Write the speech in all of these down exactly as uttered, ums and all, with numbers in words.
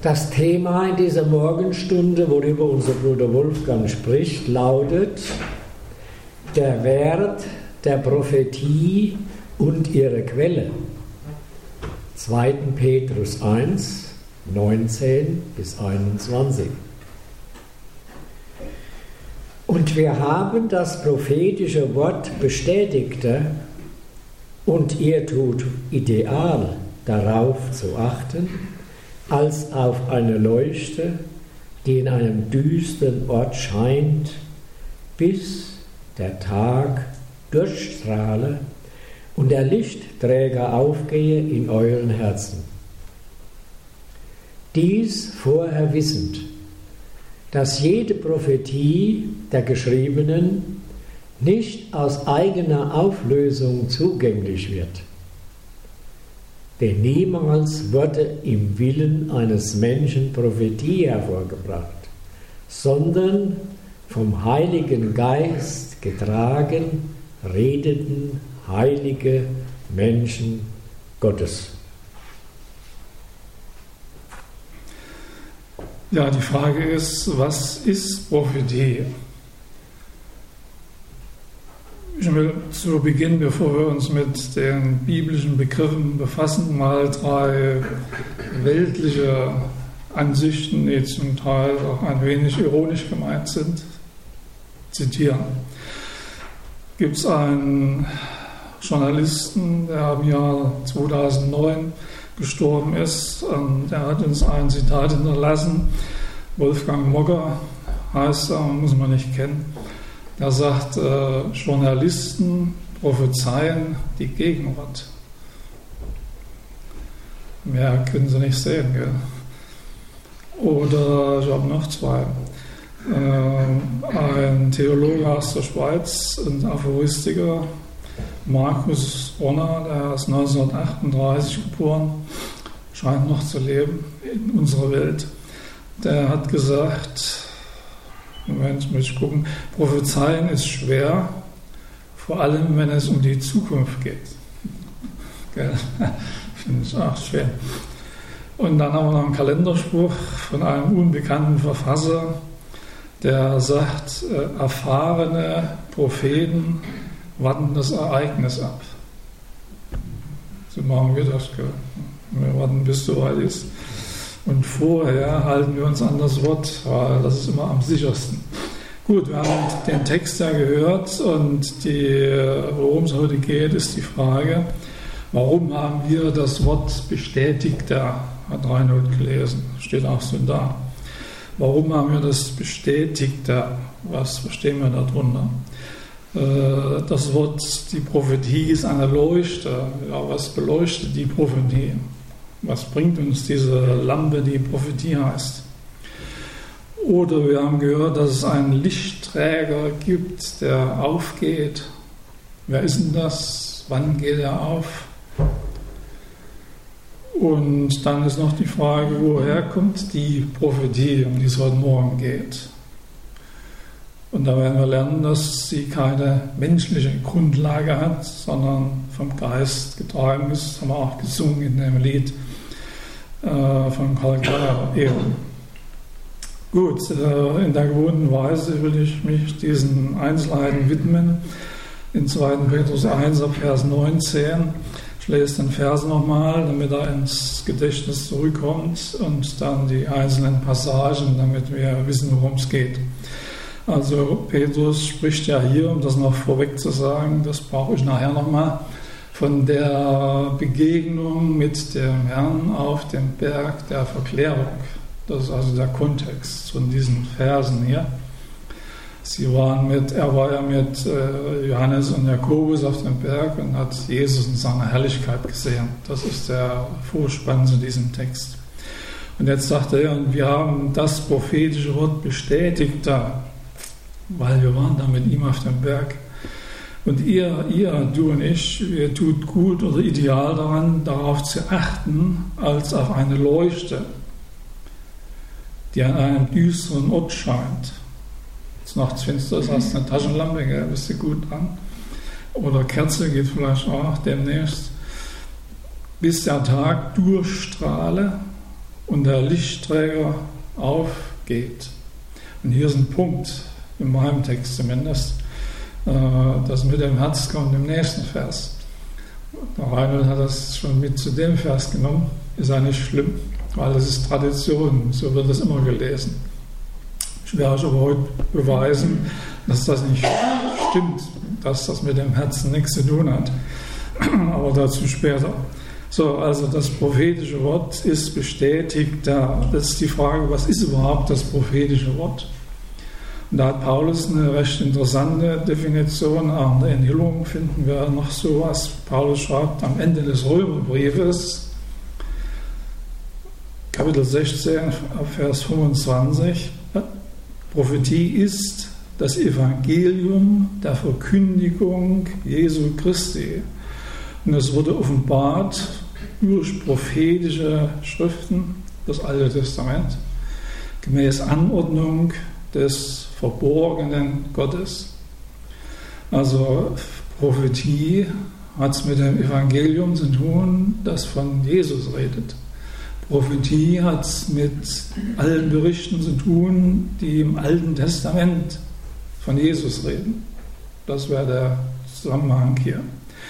Das Thema in dieser Morgenstunde, worüber unser Bruder Wolfgang spricht, lautet: Der Wert der Prophetie und ihre Quelle. zweiter Petrus eins, neunzehn bis einundzwanzig. Und wir haben das prophetische Wort bestätigte, und ihr tut ideal darauf zu achten, als auf eine Leuchte, die in einem düsteren Ort scheint, bis der Tag durchstrahle und der Lichtträger aufgehe in euren Herzen. Dies vorher wissend, dass jede Prophetie der Geschriebenen nicht aus eigener Auflösung zugänglich wird. Denn niemals wurde im Willen eines Menschen Prophetie hervorgebracht, sondern vom Heiligen Geist getragen, redeten heilige Menschen Gottes. Ja, die Frage ist, was ist Prophetie? Ich will zu Beginn, bevor wir uns mit den biblischen Begriffen befassen, mal drei weltliche Ansichten, die zum Teil auch ein wenig ironisch gemeint sind, zitieren. Gibt es einen Journalisten, der im Jahr zweitausendneun gestorben ist, und der hat uns ein Zitat hinterlassen. Wolfgang Mogger heißt er, muss man nicht kennen. Er sagt, äh, Journalisten prophezeien die Gegenwart. Mehr können sie nicht sehen, gell? Oder ich habe noch zwei. Äh, ein Theologe aus der Schweiz, ein Aphoristiker, Markus Bronner, der ist neunzehnhundertachtunddreißig geboren, scheint noch zu leben in unserer Welt. Der hat gesagt, Moment, muss ich gucken, Prophezeien ist schwer, vor allem wenn es um die Zukunft geht. Finde ich auch schwer. Und dann haben wir noch einen Kalenderspruch von einem unbekannten Verfasser, der sagt, äh, erfahrene Propheten warten das Ereignis ab. So machen wir das, gell? Wir warten, bis es soweit ist. Und vorher halten wir uns an das Wort, weil das ist immer am sichersten. Gut, wir haben den Text ja gehört, und die, worum es heute geht, ist die Frage, warum haben wir das Wort bestätigter, hat Reinhold gelesen, steht auch so da. Warum haben wir das bestätigter? Was verstehen wir darunter? Das Wort, die Prophetie ist eine Leuchte. Ja, was beleuchtet die Prophetie? Was bringt uns diese Lampe, die Prophetie heißt? Oder wir haben gehört, dass es einen Lichtträger gibt, der aufgeht. Wer ist denn das? Wann geht er auf? Und dann ist noch die Frage, woher kommt die Prophetie, um die es heute Morgen geht? Und da werden wir lernen, dass sie keine menschliche Grundlage hat, sondern vom Geist getragen ist. Das haben wir auch gesungen in dem Lied äh, von Karl Geier eben. Gut, äh, in der gewohnten Weise will ich mich diesen Einzelheiten widmen. In zweiter Petrus eins ab Vers neunzehn. Ich lese den Vers nochmal, damit er ins Gedächtnis zurückkommt, und dann die einzelnen Passagen, damit wir wissen, worum es geht. Also Petrus spricht ja hier, um das noch vorweg zu sagen, das brauche ich nachher nochmal, von der Begegnung mit dem Herrn auf dem Berg der Verklärung. Das ist also der Kontext von diesen Versen hier. Sie waren mit, er war ja mit äh, Johannes und Jakobus auf dem Berg und hat Jesus in seiner Herrlichkeit gesehen. Das ist der Vorspann zu diesem Text. Und jetzt sagt er, und wir haben das prophetische Wort bestätigt da, weil wir waren da mit ihm auf dem Berg. Und ihr, ihr, du und ich, wir tut gut oder ideal daran, darauf zu achten, als auf eine Leuchte, die an einem düsteren Ort scheint. Jetzt nachts finster ist, hast du eine Taschenlampe, gell, bist du gut dran. Oder Kerze geht vielleicht auch demnächst. Bis der Tag durchstrahle und der Lichtträger aufgeht. Und hier ist ein Punkt, in meinem Text zumindest, das mit dem Herz kommt im nächsten Vers. Der Reinhold hat das schon mit zu dem Vers genommen, ist ja nicht schlimm, weil das ist Tradition, so wird das immer gelesen. Ich werde euch aber heute beweisen, dass das nicht stimmt, dass das mit dem Herzen nichts zu tun hat, aber dazu später. So, also das prophetische Wort ist bestätigt da. Das ist die Frage, was ist überhaupt das prophetische Wort? Und da hat Paulus eine recht interessante Definition. Auch in der Enthüllung finden wir noch sowas. Paulus schreibt am Ende des Römerbriefes, Kapitel sechzehn, Vers fünfundzwanzig, Prophetie ist das Evangelium der Verkündigung Jesu Christi. Und es wurde offenbart durch prophetische Schriften, das Alte Testament, gemäß Anordnung des verborgenen Gottes. Also Prophetie hat es mit dem Evangelium zu tun, das von Jesus redet. Prophetie hat es mit allen Berichten zu tun, die im Alten Testament von Jesus reden. Das wäre der Zusammenhang hier.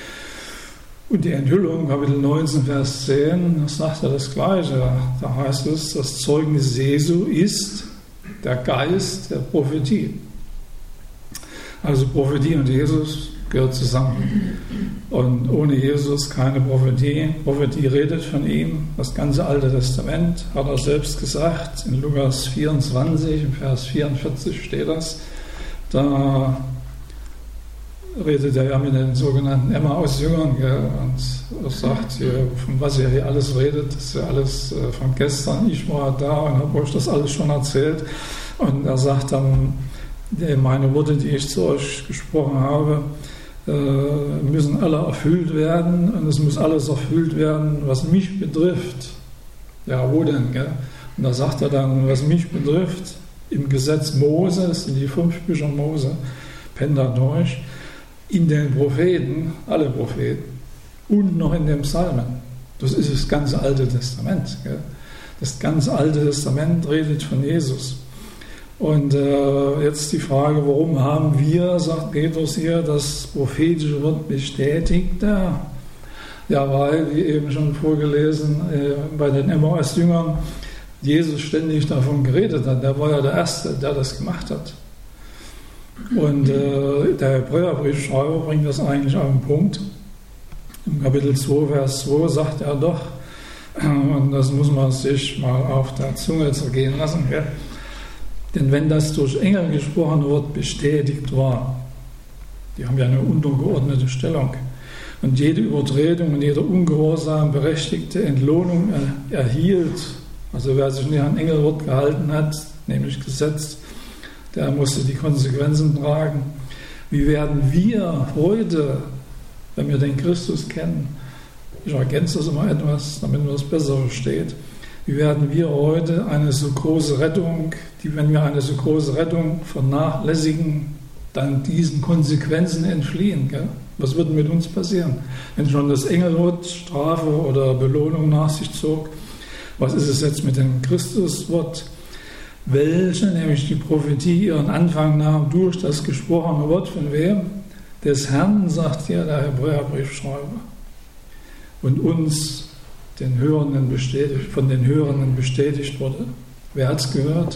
Und die Enthüllung, Kapitel neunzehn, Vers zehn, das sagt ja das Gleiche. Da heißt es, das Zeugnis Jesu ist der Geist der Prophetie. Also Prophetie und Jesus gehört zusammen. Und ohne Jesus keine Prophetie. Prophetie redet von ihm. Das ganze Alte Testament hat er selbst gesagt. In Lukas vierundzwanzig, im Vers vierundvierzig steht das. Da redet er ja mit den sogenannten Emmaus-Jüngern und er sagt, hier, von was ihr hier alles redet, das ist ja alles von gestern. Ich war da und habe euch das alles schon erzählt. Und er sagt dann, meine Worte, die ich zu euch gesprochen habe, müssen alle erfüllt werden und es muss alles erfüllt werden, was mich betrifft. Ja, wo denn? Gell? Und da sagt er dann, was mich betrifft, im Gesetz Mose, das sind die fünf Bücher Mose, Pentateuch, in den Propheten, alle Propheten und noch in den Psalmen. Das ist das ganze Alte Testament. Gell? Das ganze Alte Testament redet von Jesus. Und äh, jetzt die Frage, warum haben wir, sagt Petrus hier, das prophetische Wort bestätigt? Ja, ja weil, wie eben schon vorgelesen, äh, bei den Emmaus-Jüngern Jesus ständig davon geredet hat. Der war ja der Erste, der das gemacht hat. Und äh, der Hebräerbriefschreiber bringt das eigentlich auf den Punkt. Im Kapitel zwei, Vers zwei sagt er doch, und das muss man sich mal auf der Zunge zergehen lassen, gell? Denn wenn das durch Engel gesprochene Wort bestätigt war, die haben ja eine untergeordnete Stellung, und jede Übertretung und jeder Ungehorsam berechtigte Entlohnung erhielt, also wer sich nicht an Engelwort gehalten hat, nämlich Gesetz, der musste die Konsequenzen tragen. Wie werden wir heute, wenn wir den Christus kennen, ich ergänze das immer etwas, damit man es besser versteht, wie werden wir heute eine so große Rettung, die, wenn wir eine so große Rettung vernachlässigen, dann diesen Konsequenzen entfliehen? Gell? Was wird mit uns passieren? Wenn schon das Engelwort Strafe oder Belohnung nach sich zog, was ist es jetzt mit dem Christuswort? Welche, nämlich die Prophetie, ihren Anfang nahm durch das gesprochene Wort von wem? Des Herrn, sagt hier der Hebräerbriefschreiber. Und uns, den Hörenden bestätigt, von den Hörenden bestätigt wurde. Wer hat es gehört?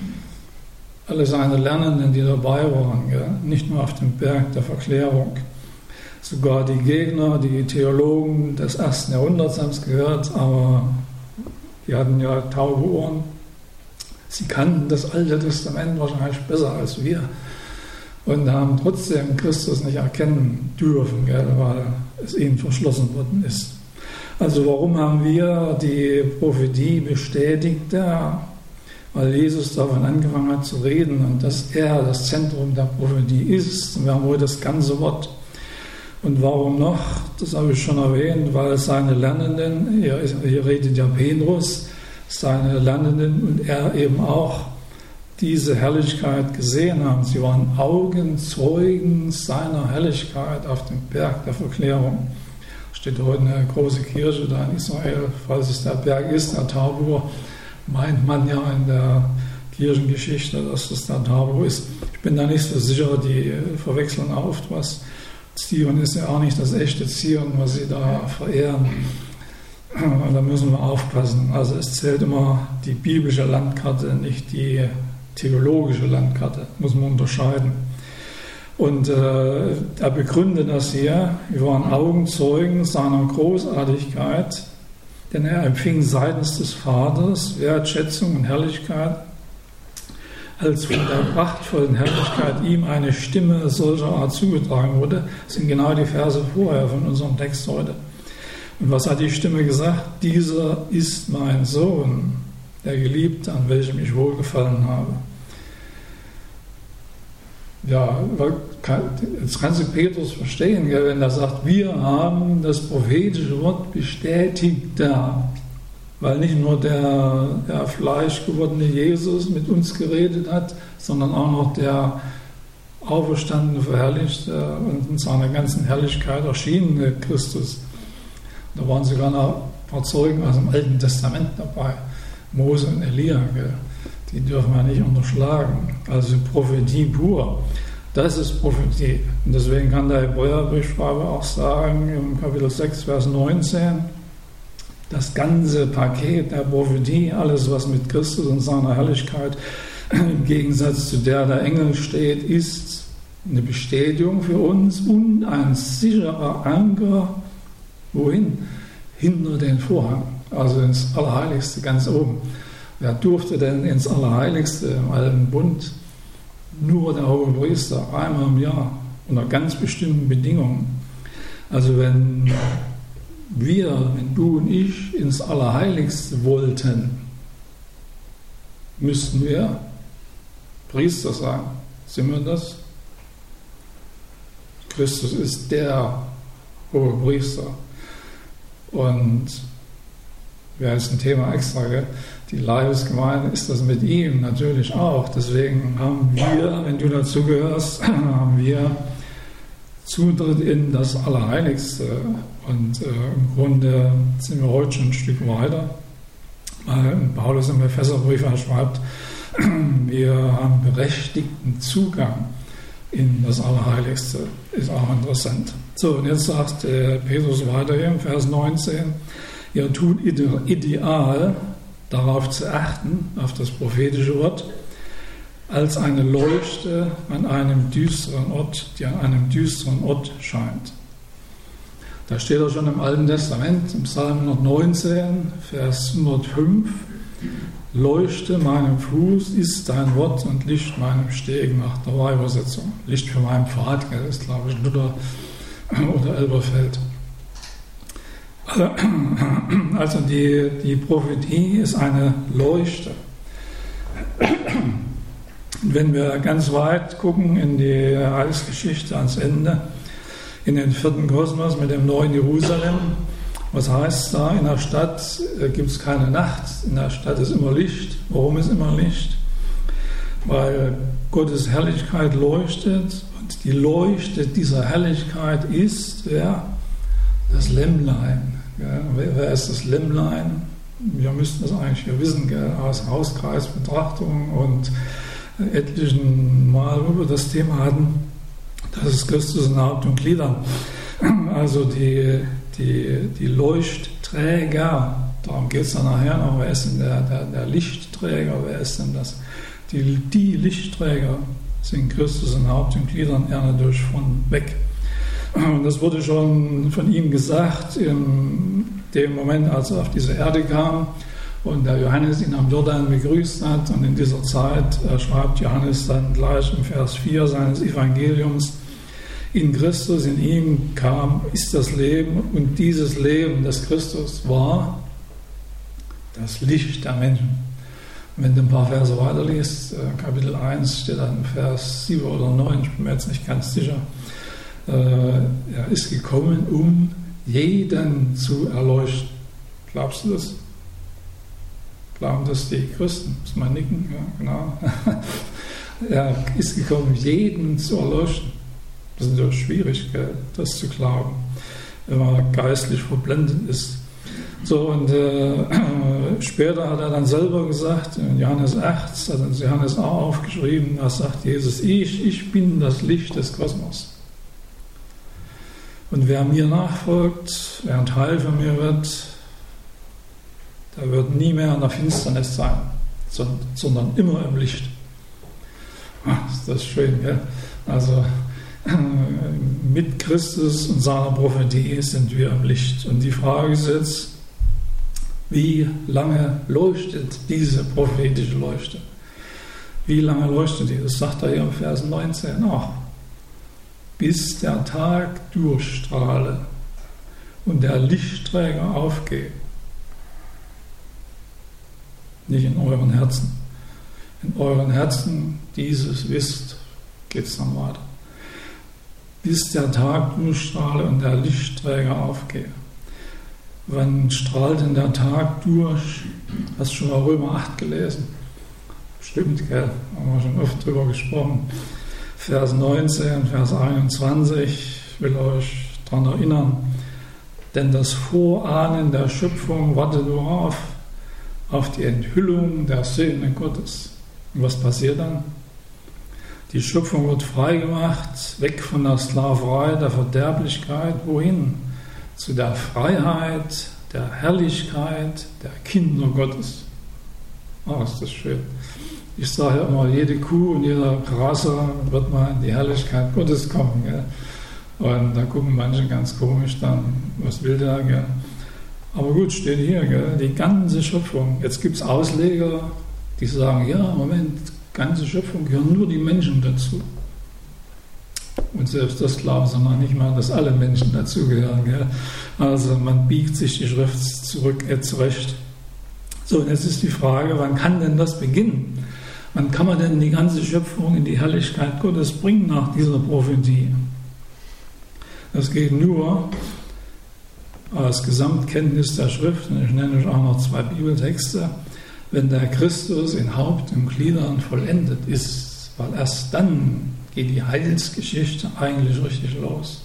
Alle seine Lernenden, die dabei waren, gell? Nicht nur auf dem Berg der Verklärung. Sogar die Gegner, die Theologen des ersten Jahrhunderts haben es gehört, aber die hatten ja taube Ohren. Sie kannten das Alte Testament wahrscheinlich besser als wir und haben trotzdem Christus nicht erkennen dürfen, gell, weil es ihnen verschlossen worden ist. Also warum haben wir die Prophetie bestätigt? Ja, weil Jesus davon angefangen hat zu reden und dass er das Zentrum der Prophetie ist. Und wir haben heute das ganze Wort. Und warum noch? Das habe ich schon erwähnt, weil seine Lernenden, hier, hier redet ja Petrus, seine Lernenden und er eben auch diese Herrlichkeit gesehen haben. Sie waren Augenzeugen seiner Herrlichkeit auf dem Berg der Verklärung. Steht heute eine große Kirche da in Israel, falls es der Berg ist, der Tabor, meint man ja in der Kirchengeschichte, dass das der Tabo ist. Ich bin da nicht so sicher, die verwechseln oft was. Zion ist ja auch nicht das echte Zion, was sie da verehren. Da müssen wir aufpassen. Also es zählt immer die biblische Landkarte, nicht die theologische Landkarte. Muss man unterscheiden. Und äh, er begründet das hier. Wir waren Augenzeugen seiner Großartigkeit, denn er empfing seitens des Vaters Wertschätzung und Herrlichkeit, als von der prachtvollen Herrlichkeit ihm eine Stimme solcher Art zugetragen wurde. Das sind genau die Verse vorher von unserem Text heute. Und was hat die Stimme gesagt? Dieser ist mein Sohn, der Geliebte, an welchem ich wohlgefallen habe. Ja, jetzt kannst du Petrus verstehen, wenn er sagt, wir haben das prophetische Wort bestätigt da. Weil nicht nur der, der fleischgewordene Jesus mit uns geredet hat, sondern auch noch der auferstandene, verherrlichte und in seiner ganzen Herrlichkeit erschienene Christus. Da waren sogar noch ein paar Zeugen aus dem Alten Testament dabei, Mose und Elia, gell? Die dürfen wir nicht unterschlagen. Also Prophetie pur, das ist Prophetie. Und deswegen kann der Hebräerbriefschreiber auch sagen, im Kapitel sechs, Vers neunzehn, das ganze Paket der Prophetie, alles was mit Christus und seiner Herrlichkeit im Gegensatz zu der der Engel steht, ist eine Bestätigung für uns und ein sicherer Anker, wohin? Hinter den Vorhang, also ins Allerheiligste, ganz oben. Wer durfte denn ins Allerheiligste im Alten Bund? Nur der Hohepriester, einmal im Jahr, unter ganz bestimmten Bedingungen. Also wenn wir, wenn du und ich ins Allerheiligste wollten, müssten wir Priester sein. Sind wir das? Christus ist der Hohepriester. Und wäre jetzt ein Thema extra, gell? Die Leibesgemeinde ist das mit ihm natürlich auch. Deswegen haben wir, wenn du dazu gehörst, haben wir Zutritt in das Allerheiligste. Und äh, im Grunde sind wir heute schon ein Stück weiter. Weil Paulus im Epheserbrief schreibt, wir haben berechtigten Zugang in das Allerheiligste. Ist auch interessant. So, und jetzt sagt äh, Petrus weiter hier im Vers neunzehn, ihr tut ideal, darauf zu achten, auf das prophetische Wort, als eine Leuchte an einem düsteren Ort, die an einem düsteren Ort scheint. Da steht auch schon im Alten Testament, im Psalm hundertneunzehn, Vers hundertfünf, Leuchte meinem Fuß ist dein Wort und Licht meinem Steg, nach der Weihübersetzung. Licht für meinen Pfad, das ist, glaube ich, Luther oder Elberfeld. Also die, die Prophetie ist eine Leuchte. Wenn wir ganz weit gucken in die Heilsgeschichte ans Ende, in den vierten Kosmos mit dem neuen Jerusalem, was heißt da? In der Stadt gibt es keine Nacht, in der Stadt ist immer Licht. Warum ist immer Licht? Weil Gottes Herrlichkeit leuchtet und die Leuchte dieser Herrlichkeit ist, ja, das Lämmlein. Ja, wer ist das Lämmlein? Wir müssten das eigentlich hier wissen, gell, aus Hauskreisbetrachtungen und etlichen Mal, wo wir das Thema hatten. Das ist Christus in Haupt und Gliedern. Also die, die, die Leuchtträger, darum geht es dann nachher noch, wer ist denn der, der, der Lichtträger, wer ist denn das? Die, die Lichtträger sind Christus in Haupt und Gliedern, er natürlich von weg. Und das wurde schon von ihm gesagt in dem Moment, als er auf diese Erde kam und der Johannes ihn am Jordan begrüßt hat. Und in dieser Zeit äh, schreibt Johannes dann gleich im Vers vier seines Evangeliums, in Christus, in ihm kam, ist das Leben und dieses Leben, das Christus war, das Licht der Menschen. Und wenn du ein paar Verse weiterliest, äh, Kapitel eins steht dann Vers sieben oder neun, ich bin mir jetzt nicht ganz sicher, er ist gekommen, um jeden zu erleuchten. Glaubst du das? Glauben das die Christen? Muss man nicken? Ja, genau. Er ist gekommen, jeden zu erleuchten. Das ist natürlich schwierig, das zu glauben, wenn man geistlich verblendet ist. So, und äh, später hat er dann selber gesagt, in Johannes acht, hat uns Johannes auch aufgeschrieben, da sagt Jesus, ich, ich bin das Licht des Kosmos. Und wer mir nachfolgt, wer ein Teil von mir wird, der wird nie mehr in der Finsternis sein, sondern immer im Licht. Ach, ist das schön, gell? Also mit Christus und seiner Prophetie sind wir im Licht. Und die Frage ist jetzt, wie lange leuchtet diese prophetische Leuchte? Wie lange leuchtet die? Das sagt er hier im Vers neunzehn auch. Bis der Tag durchstrahle und der Lichtträger aufgehe. Nicht in euren Herzen. In euren Herzen, dieses wisst, geht es dann weiter. Bis der Tag durchstrahle und der Lichtträger aufgehe. Wann strahlt denn der Tag durch? Hast du schon mal Römer acht gelesen? Stimmt, gell? Haben wir schon oft drüber gesprochen. Vers neunzehn, Vers einundzwanzig, ich will euch daran erinnern. Denn das Vorahnen der Schöpfung wartet nur auf, auf die Enthüllung der Söhne Gottes. Und was passiert dann? Die Schöpfung wird freigemacht, weg von der Sklaverei, der Verderblichkeit. Wohin? Zu der Freiheit, der Herrlichkeit der Kinder Gottes. Oh, ist das schön. Ich sage ja immer, jede Kuh und jeder Graser wird mal in die Herrlichkeit Gottes kommen. Gell? Und da gucken manche ganz komisch dann, was will der? Gell? Aber gut, steht hier, gell? Die ganze Schöpfung. Jetzt gibt es Ausleger, die sagen, ja, Moment, ganze Schöpfung gehören nur die Menschen dazu. Und selbst das glauben sie noch nicht mal, dass alle Menschen dazugehören. Gell? Also man biegt sich die Schrift zurück, äh, zurecht. So, und jetzt ist die Frage, wann kann denn das beginnen? Wann kann man denn die ganze Schöpfung in die Herrlichkeit Gottes bringen nach dieser Prophetie? Das geht nur als Gesamtkenntnis der Schrift, und ich nenne euch auch noch zwei Bibeltexte, wenn der Christus in Haupt und Gliedern vollendet ist, weil erst dann geht die Heilsgeschichte eigentlich richtig los.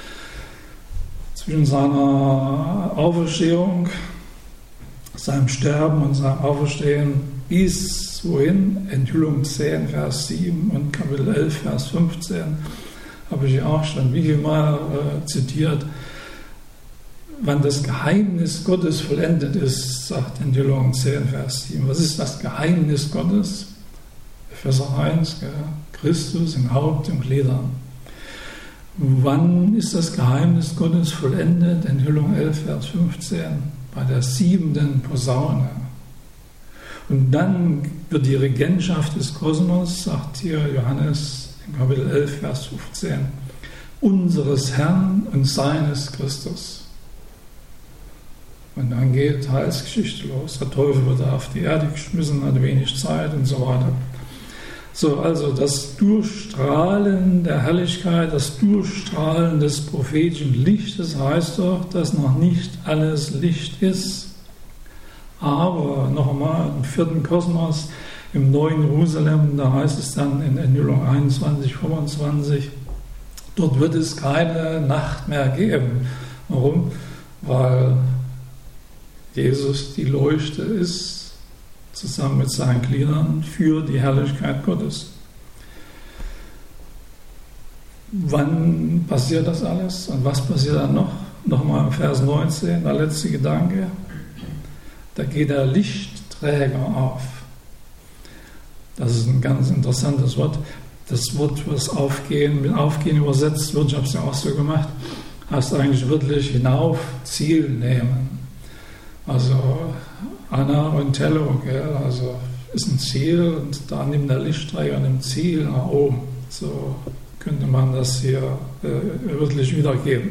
Zwischen seiner Auferstehung, seinem Sterben und seinem Auferstehen bis wohin? Enthüllung zehn, Vers sieben und Kapitel elf, Vers fünfzehn, habe ich ja auch schon wie viel Mal äh, zitiert. Wann das Geheimnis Gottes vollendet ist, sagt Enthüllung zehn, Vers sieben. Was ist das Geheimnis Gottes? Epheser eins, gell? Christus in Haupt und Gliedern. Wann ist das Geheimnis Gottes vollendet? Enthüllung elf, Vers fünfzehn. Bei der siebenten Posaune. Und dann wird die Regentschaft des Kosmos, sagt hier Johannes in Kapitel elf, Vers fünfzehn, unseres Herrn und seines Christus. Und dann geht Heilsgeschichte los. Der Teufel wird auf die Erde geschmissen, hat wenig Zeit und so weiter. So, also das Durchstrahlen der Herrlichkeit, das Durchstrahlen des prophetischen Lichtes heißt doch, dass noch nicht alles Licht ist. Aber noch einmal im vierten Kosmos, im neuen Jerusalem, da heißt es dann in Enthüllung einundzwanzig, fünfundzwanzig, dort wird es keine Nacht mehr geben. Warum? Weil Jesus die Leuchte ist, zusammen mit seinen Gliedern für die Herrlichkeit Gottes. Wann passiert das alles und was passiert dann noch? Nochmal im Vers neunzehn, der letzte Gedanke. Da geht der Lichtträger auf. Das ist ein ganz interessantes Wort. Das Wort, was aufgehen, mit aufgehen übersetzt wird, ich habe es ja auch so gemacht, heißt eigentlich wirklich hinauf, Ziel nehmen. Also Anna und Tello, gell? Also ist ein Ziel und da nimmt der Lichtträger ein Ziel nach oben. So könnte man das hier äh, wirklich wiedergeben.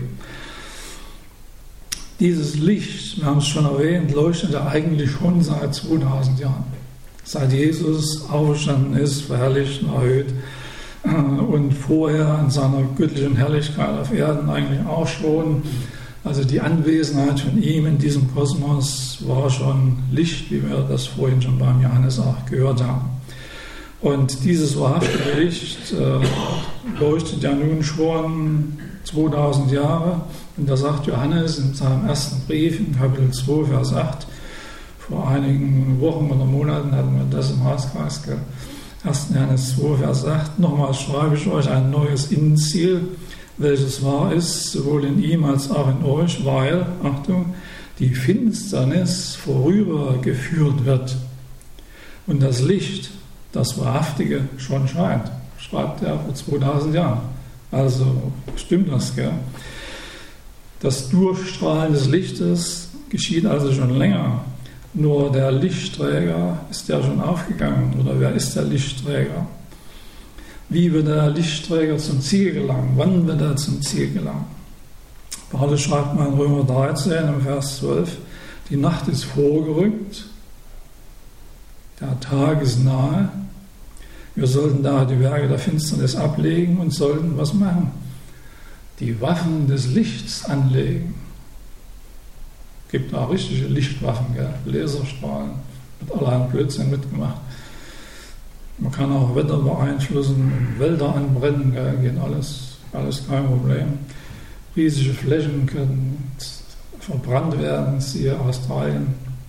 Dieses Licht, wir haben es schon erwähnt, leuchtet ja eigentlich schon seit zweitausend Jahren. Seit Jesus auferstanden ist, verherrlicht und erhöht äh, und vorher in seiner göttlichen Herrlichkeit auf Erden eigentlich auch schon. Also die Anwesenheit von ihm in diesem Kosmos war schon Licht, wie wir das vorhin schon beim Johannes auch gehört haben. Und dieses wahrhaftige Licht äh, leuchtet ja nun schon zweitausend Jahre. Und da sagt Johannes in seinem ersten Brief, in Kapitel zwei, Vers acht, vor einigen Wochen oder Monaten hatten wir das im Hauskreis, gell? ersten Johannes zwei, Vers acht, nochmals schreibe ich euch ein neues Innenziel, welches wahr ist, sowohl in ihm als auch in euch, weil, Achtung, die Finsternis vorübergeführt wird und das Licht, das Wahrhaftige, schon scheint, schreibt er vor zweitausend Jahren. Also stimmt das, gell? Das Durchstrahlen des Lichtes geschieht also schon länger. Nur der Lichtträger ist ja schon aufgegangen. Oder wer ist der Lichtträger? Wie wird der Lichtträger zum Ziel gelangen? Wann wird er zum Ziel gelangen? Paulus schreibt mal in Römer dreizehn im Vers zwölf, die Nacht ist vorgerückt, der Tag ist nahe. Wir sollten daher die Werke der Finsternis ablegen und sollten was machen? Die Waffen des Lichts anlegen. Es gibt auch richtige Lichtwaffen, gell? Laserstrahlen, wird allerhand Blödsinn mitgemacht. Man kann auch Wetter beeinflussen, Wälder anbrennen, gell? Geht alles, alles kein Problem. Riesige Flächen können verbrannt werden, siehe Australien.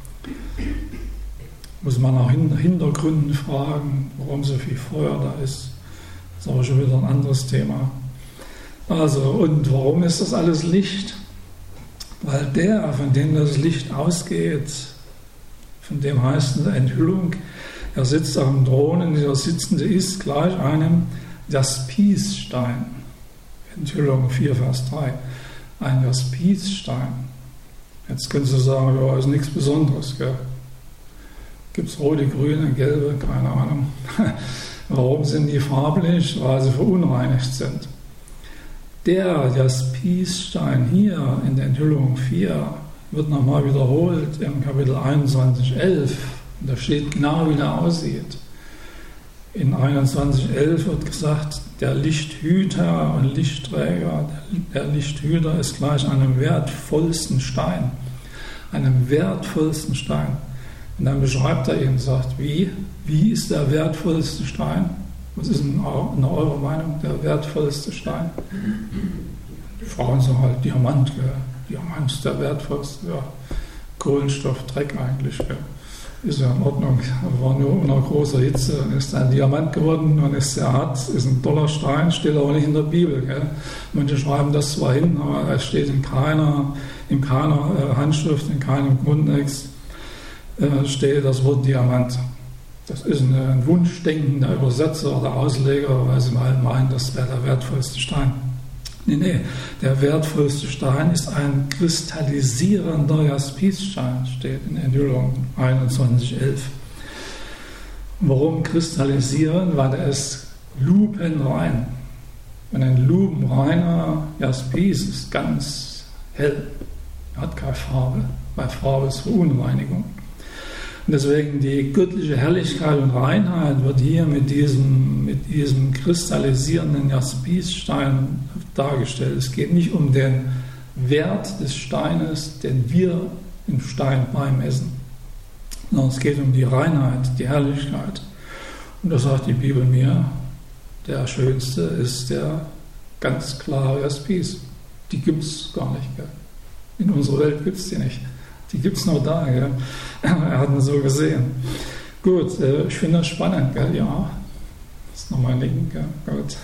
Muss man nach Hintergründen fragen, warum so viel Feuer da ist. Das ist aber schon wieder ein anderes Thema. Also, und warum ist das alles Licht? Weil der, von dem das Licht ausgeht, von dem heißt in der Enthüllung, er sitzt auf dem Thron und dieser Sitzende ist gleich einem Jaspisstein. Enthüllung vier, Vers drei. Ein Jaspisstein. Jetzt können Sie sagen, ja, ist nichts Besonderes, gell? Gibt es rote, grüne, gelbe, keine Ahnung. Warum sind die farblich? Weil sie verunreinigt sind. Der Jaspisstein hier in der Enthüllung vier wird nochmal wiederholt im Kapitel einundzwanzig, elf. Und da steht genau, wie der aussieht. In einundzwanzig, elf wird gesagt, der Lichthüter und Lichtträger, der Lichthüter ist gleich einem wertvollsten Stein. Einem wertvollsten Stein. Und dann beschreibt er ihn und sagt, wie? Wie ist der wertvollste Stein? Was ist in eurer Meinung der wertvollste Stein? Die Frauen sagen halt Diamant, gell? Diamant ist der wertvollste. Ja. Kohlenstoff, Dreck eigentlich. Gell? Ist ja in Ordnung. War nur unter großer Hitze und ist ein Diamant geworden und ist sehr hart, ist ein toller Stein, steht aber nicht in der Bibel. Gell? Manche schreiben das zwar hin, aber es steht in keiner, in keiner Handschrift, in keinem Grundtext äh, steht das Wort Diamant. Das ist ein Wunschdenken der Übersetzer oder Ausleger, weil sie mal meinen, das wäre der wertvollste Stein. Nee, nee, der wertvollste Stein ist ein kristallisierender Jaspisstein, steht in Enthüllung einundzwanzig, elf. Warum kristallisieren? Weil er ist lupenrein. Und ein lupenreiner Jaspis ist ganz hell, er hat keine Farbe, weil Farbe ist Verunreinigung. Und deswegen die göttliche Herrlichkeit und Reinheit wird hier mit diesem, mit diesem kristallisierenden Jaspisstein dargestellt. Es geht nicht um den Wert des Steines, den wir im Stein beimessen, sondern es geht um die Reinheit, die Herrlichkeit. Und da sagt die Bibel mir, der schönste ist der ganz klare Jaspis. Die gibt es gar nicht. Gell? In unserer Welt gibt es die nicht. Die gibt es noch da, gell? Er hat ihn so gesehen. Gut, äh, ich finde das spannend, gell? Ja, das ist nochmal ein Link, gell? Gut.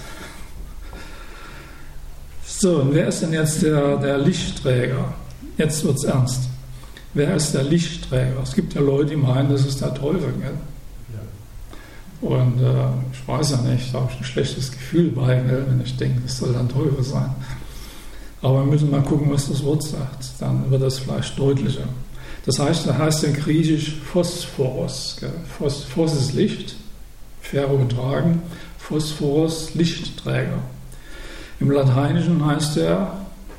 So, und wer ist denn jetzt der, der Lichtträger? Jetzt wird es ernst. Wer ist der Lichtträger? Es gibt ja Leute, die meinen, das ist der Teufel, gell? Ja. Und äh, ich weiß ja nicht, da habe ich ein schlechtes Gefühl bei, gell? Wenn ich denke, das soll dann Teufel sein. Aber wir müssen mal gucken, was das Wort sagt. Dann wird das vielleicht deutlicher. Das heißt, da heißt ja griechisch Phosphoros. Phos, Phos ist Licht, Ferro tragen, Phosphoros Lichtträger. Im Lateinischen heißt er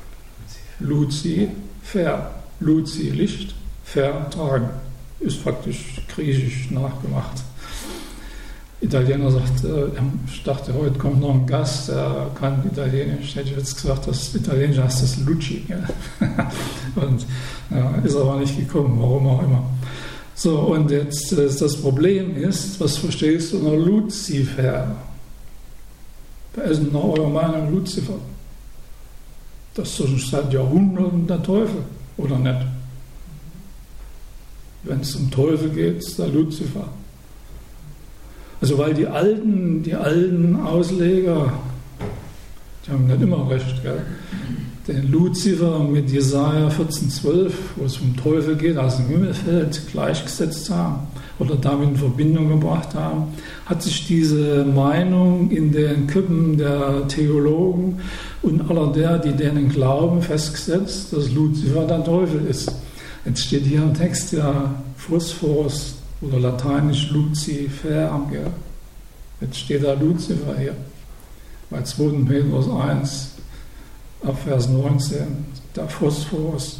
Lucifer. Luci Licht, Fer tragen. Ist faktisch griechisch nachgemacht. Italiener sagt, ich dachte, heute kommt noch ein Gast, der kann Italienisch. Hätte ich jetzt gesagt, das Italienische heißt das Lucci. Und ja, ist aber nicht gekommen, warum auch immer. So, und jetzt das Problem ist, was verstehst du unter Lucifer? Wer ist denn nach eurer Meinung Lucifer? Das ist seit Jahrhunderten der Teufel, oder nicht? Wenn es um Teufel geht, ist der Luzifer. Also weil die alten, die alten Ausleger, die haben nicht immer recht, gell? Den Luzifer mit Jesaja vierzehn zwölf, wo es um Teufel geht, aus dem Himmelfeld gleichgesetzt haben oder damit in Verbindung gebracht haben, hat sich diese Meinung in den Köpfen der Theologen und aller der, die denen glauben, festgesetzt, dass Luzifer der Teufel ist. Jetzt steht hier im Text ja Phosphorus oder lateinisch Lucifer. Gell? Jetzt steht da Luzifer hier bei zweiten Petrus eins. Ab Vers neunzehn, der Phosphorus.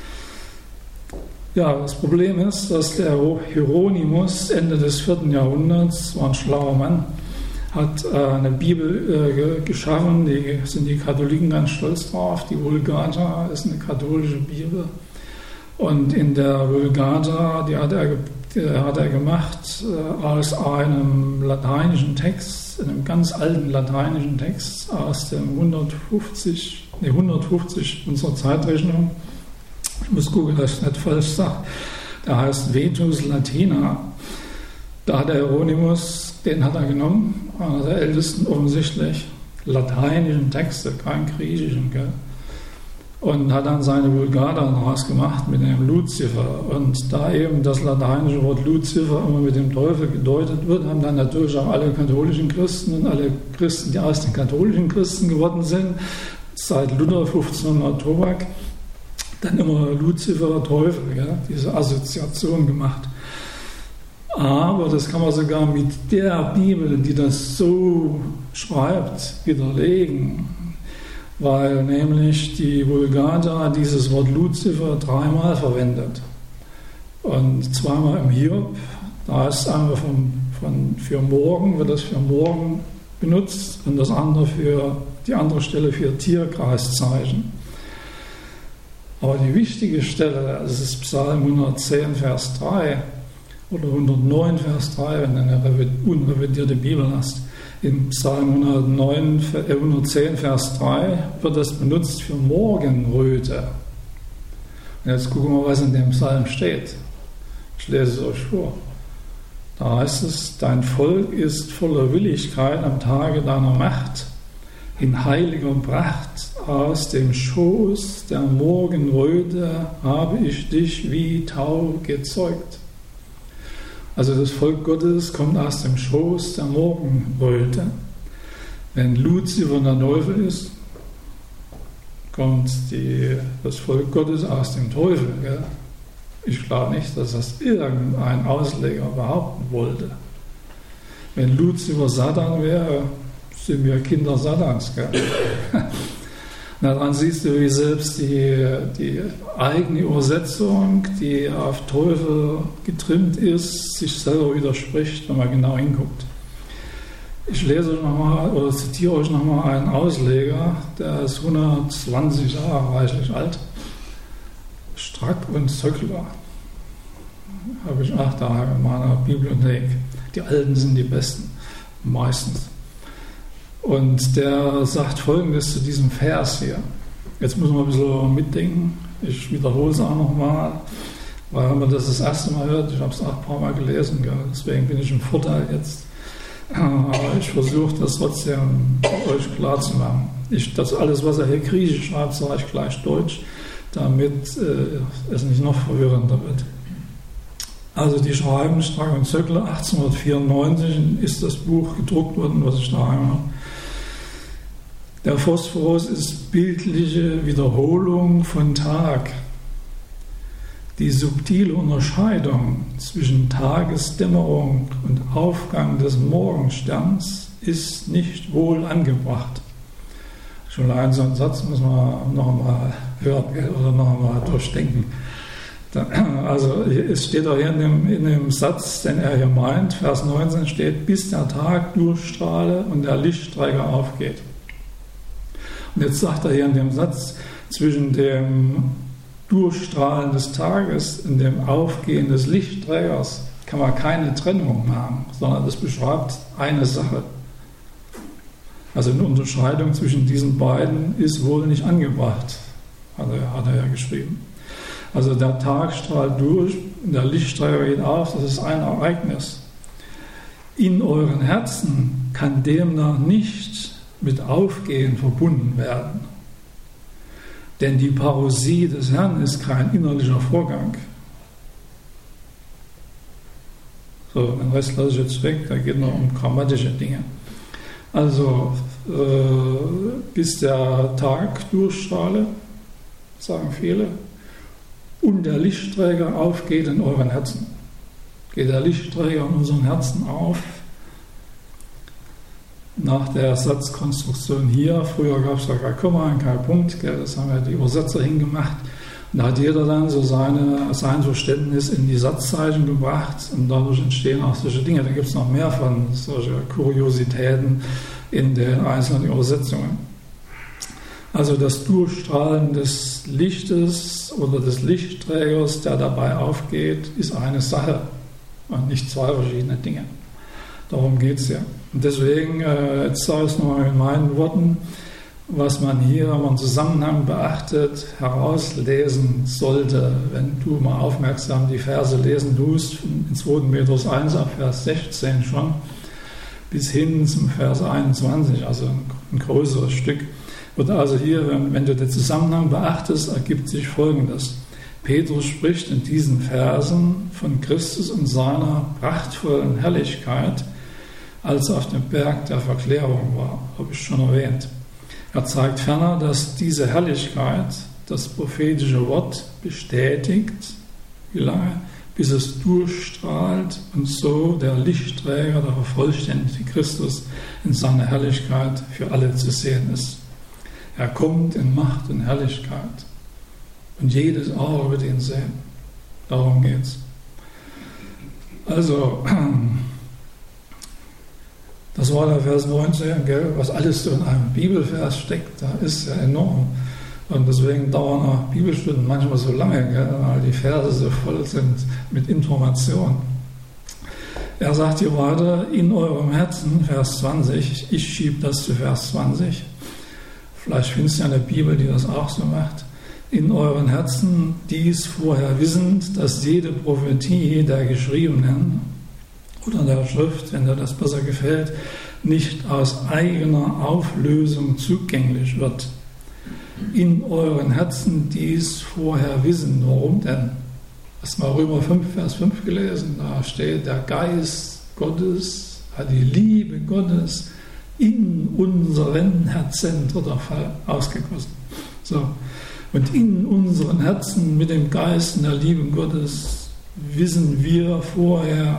Ja, das Problem ist, dass der Hieronymus Ende des vierten Jahrhunderts, war ein schlauer Mann, hat äh, eine Bibel äh, geschaffen, die sind die Katholiken ganz stolz drauf. Die Vulgata ist eine katholische Bibel. Und in der Vulgata, die hat er, die hat er gemacht äh, aus einem lateinischen Text, einem ganz alten lateinischen Text aus dem hundertfünfzig, nee, hundertfünfzig unserer Zeitrechnung. Ich muss gucken, dass ich nicht falsch sage. Der heißt Vetus Latina. Da hat der Hieronymus, den hat er genommen, einer der ältesten offensichtlich lateinischen Texte, kein griechischen, gell? Und hat dann seine Vulgata daraus gemacht mit dem Luzifer. Und da eben das lateinische Wort Luzifer immer mit dem Teufel gedeutet wird, haben dann natürlich auch alle katholischen Christen und alle Christen, die aus den katholischen Christen geworden sind, seit Luther fünfzehnhundert Tobak, dann immer Luzifer, Teufel, ja, diese Assoziation gemacht. Aber das kann man sogar mit der Bibel, die das so schreibt, widerlegen. Weil nämlich die Vulgata dieses Wort Luzifer dreimal verwendet. Und zweimal im Hiob, da ist einmal von, von, für morgen, wird das für morgen benutzt und das andere für die andere Stelle für Tierkreiszeichen. Aber die wichtige Stelle, das ist Psalm hundertzehn, Vers drei oder hundertneun, Vers drei, wenn du eine unrevidierte Bibel hast. Im Psalm hundertneun, hundertzehn, Vers drei wird das benutzt für Morgenröte. Und jetzt gucken wir mal, was in dem Psalm steht. Ich lese es euch vor. Da heißt es, dein Volk ist voller Willigkeit am Tage deiner Macht, in heiliger Pracht aus dem Schoß der Morgenröte habe ich dich wie Tau gezeugt. Also das Volk Gottes kommt aus dem Schoß der Morgenröte. Wenn Luzifer der Teufel ist, kommt die, das Volk Gottes aus dem Teufel. Gell? Ich glaube nicht, dass das irgendein Ausleger behaupten wollte. Wenn Luzifer Satan wäre, sind wir Kinder Satans. Gell? Daran siehst du, wie selbst die, die eigene Übersetzung, die auf Teufel getrimmt ist, sich selber widerspricht, wenn man genau hinguckt. Ich lese euch nochmal oder zitiere euch nochmal einen Ausleger, der ist hundertzwanzig Jahre reichlich alt. Strack und Zöckler. Habe ich acht Tage in meiner Bibliothek. Die Alten sind die besten, meistens. Und der sagt Folgendes zu diesem Vers hier. Jetzt müssen wir ein bisschen mitdenken. Ich wiederhole es auch nochmal, weil wenn man das das erste Mal hört, ich habe es auch ein paar Mal gelesen, gell? Deswegen bin ich im Vorteil jetzt. Aber ich versuche das trotzdem euch klar zu machen. Ich, das alles, was er hier griechisch schreibt, sage ich gleich Deutsch, damit äh, es nicht noch verwirrender wird. Also die schreiben, Strack und Zöckler, achtzehnhundertvierundneunzig ist das Buch gedruckt worden, was ich da habe. Der Phosphorus ist bildliche Wiederholung von Tag. Die subtile Unterscheidung zwischen Tagesdämmerung und Aufgang des Morgensterns ist nicht wohl angebracht. Schon allein so einen Satz muss man noch einmal hören oder noch einmal durchdenken. Also es steht auch hier in dem, in dem Satz, den er hier meint, Vers neunzehn steht, bis der Tag durchstrahle und der Lichtträger aufgeht. Und jetzt sagt er hier in dem Satz, zwischen dem Durchstrahlen des Tages und dem Aufgehen des Lichtträgers kann man keine Trennung machen, sondern das beschreibt eine Sache. Also eine Unterscheidung zwischen diesen beiden ist wohl nicht angebracht, hat er, hat er ja geschrieben. Also der Tag strahlt durch, der Lichtträger geht auf, das ist ein Ereignis. In euren Herzen kann demnach nicht mit Aufgehen verbunden werden. Denn die Parousie des Herrn ist kein innerlicher Vorgang. So, den Rest lasse ich jetzt weg, da geht es noch um grammatische Dinge. Also, äh, bis der Tag durchstrahle, sagen viele, und der Lichtträger aufgeht in euren Herzen. Geht der Lichtträger in unseren Herzen auf? Nach der Satzkonstruktion hier, früher gab es ja kein Komma und kein Punkt, gell, das haben ja die Übersetzer hingemacht. Und da hat jeder dann so seine, sein Verständnis in die Satzzeichen gebracht und dadurch entstehen auch solche Dinge. Da gibt es noch mehr von solchen Kuriositäten in den einzelnen Übersetzungen. Also das Durchstrahlen des Lichtes oder des Lichtträgers, der dabei aufgeht, ist eine Sache und nicht zwei verschiedene Dinge. Darum geht es ja. Und deswegen, äh, jetzt sage ich es nochmal in meinen Worten, was man hier, wenn man einen Zusammenhang beachtet, herauslesen sollte, wenn du mal aufmerksam die Verse lesen tust, in zweiten Petrus eins ab Vers sechzehn schon, bis hin zum Vers einundzwanzig, also ein, ein größeres Stück. Und also hier, wenn, wenn du den Zusammenhang beachtest, ergibt sich Folgendes. Petrus spricht in diesen Versen von Christus und seiner prachtvollen Herrlichkeit, als er auf dem Berg der Verklärung war, habe ich schon erwähnt. Er zeigt ferner, dass diese Herrlichkeit das prophetische Wort bestätigt, wie lange, bis es durchstrahlt und so der Lichtträger, der vervollständigte Christus in seiner Herrlichkeit für alle zu sehen ist. Er kommt in Macht und Herrlichkeit und jedes Auge wird ihn sehen. Darum geht's. Also, das war der Vers neunzehn, gell? Was alles so in einem Bibelvers steckt, da ist ja enorm. Und deswegen dauern auch Bibelstunden manchmal so lange, gell? Weil die Verse so voll sind mit Informationen. Er sagt hier weiter, in eurem Herzen, Vers zwanzig, ich schiebe das zu Vers zwanzig. Vielleicht findest du ja eine Bibel, die das auch so macht. In euren Herzen dies vorher wissend, dass jede Prophetie der Geschriebenen oder der Schrift, wenn dir das besser gefällt, nicht aus eigener Auflösung zugänglich wird. In euren Herzen dies vorher wissen. Warum denn? Hast du mal Römer fünf, Vers fünf gelesen? Da steht, der Geist Gottes, die Liebe Gottes in unseren Herzen wird ausgegossen. So. Und in unseren Herzen mit dem Geist und der Liebe Gottes wissen wir vorher,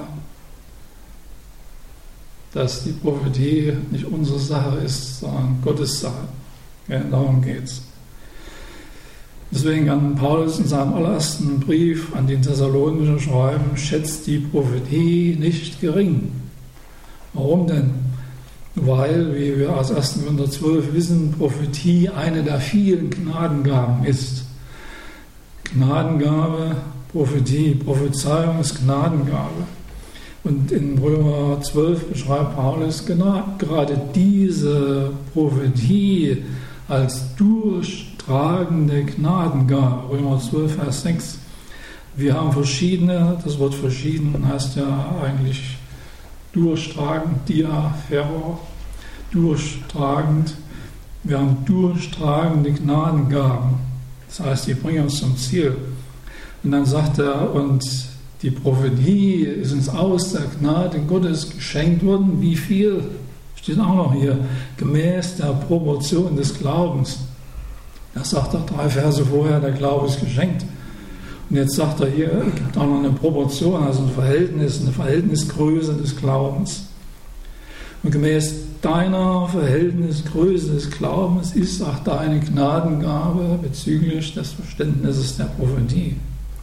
dass die Prophetie nicht unsere Sache ist, sondern Gottes Sache. Ja, darum geht es. Deswegen kann Paulus in seinem allerersten Brief an die Thessalonicher schreiben, schätzt die Prophetie nicht gering. Warum denn? Weil, wie wir aus ersten Korinther zwölf wissen, Prophetie eine der vielen Gnadengaben ist. Gnadengabe, Prophetie, Prophezeiung ist Gnadengabe. Und in Römer zwölf beschreibt Paulus genau, gerade diese Prophetie als durchtragende Gnadengabe. Römer zwölf, Vers sechs. Wir haben verschiedene, das Wort verschieden heißt ja eigentlich durchtragend, dia, ferro, durchtragend. Wir haben durchtragende Gnadengaben. Das heißt, die bringen uns zum Ziel. Und dann sagt er, und die Prophetie ist uns aus der Gnade Gottes geschenkt worden. Wie viel? Steht auch noch hier. Gemäß der Proportion des Glaubens. Das sagt er drei Verse vorher, der Glaube ist geschenkt. Und jetzt sagt er hier, es gibt auch noch eine Proportion, also ein Verhältnis, eine Verhältnisgröße des Glaubens. Und gemäß deiner Verhältnisgröße des Glaubens ist auch deine Gnadengabe bezüglich des Verständnisses der Prophetie.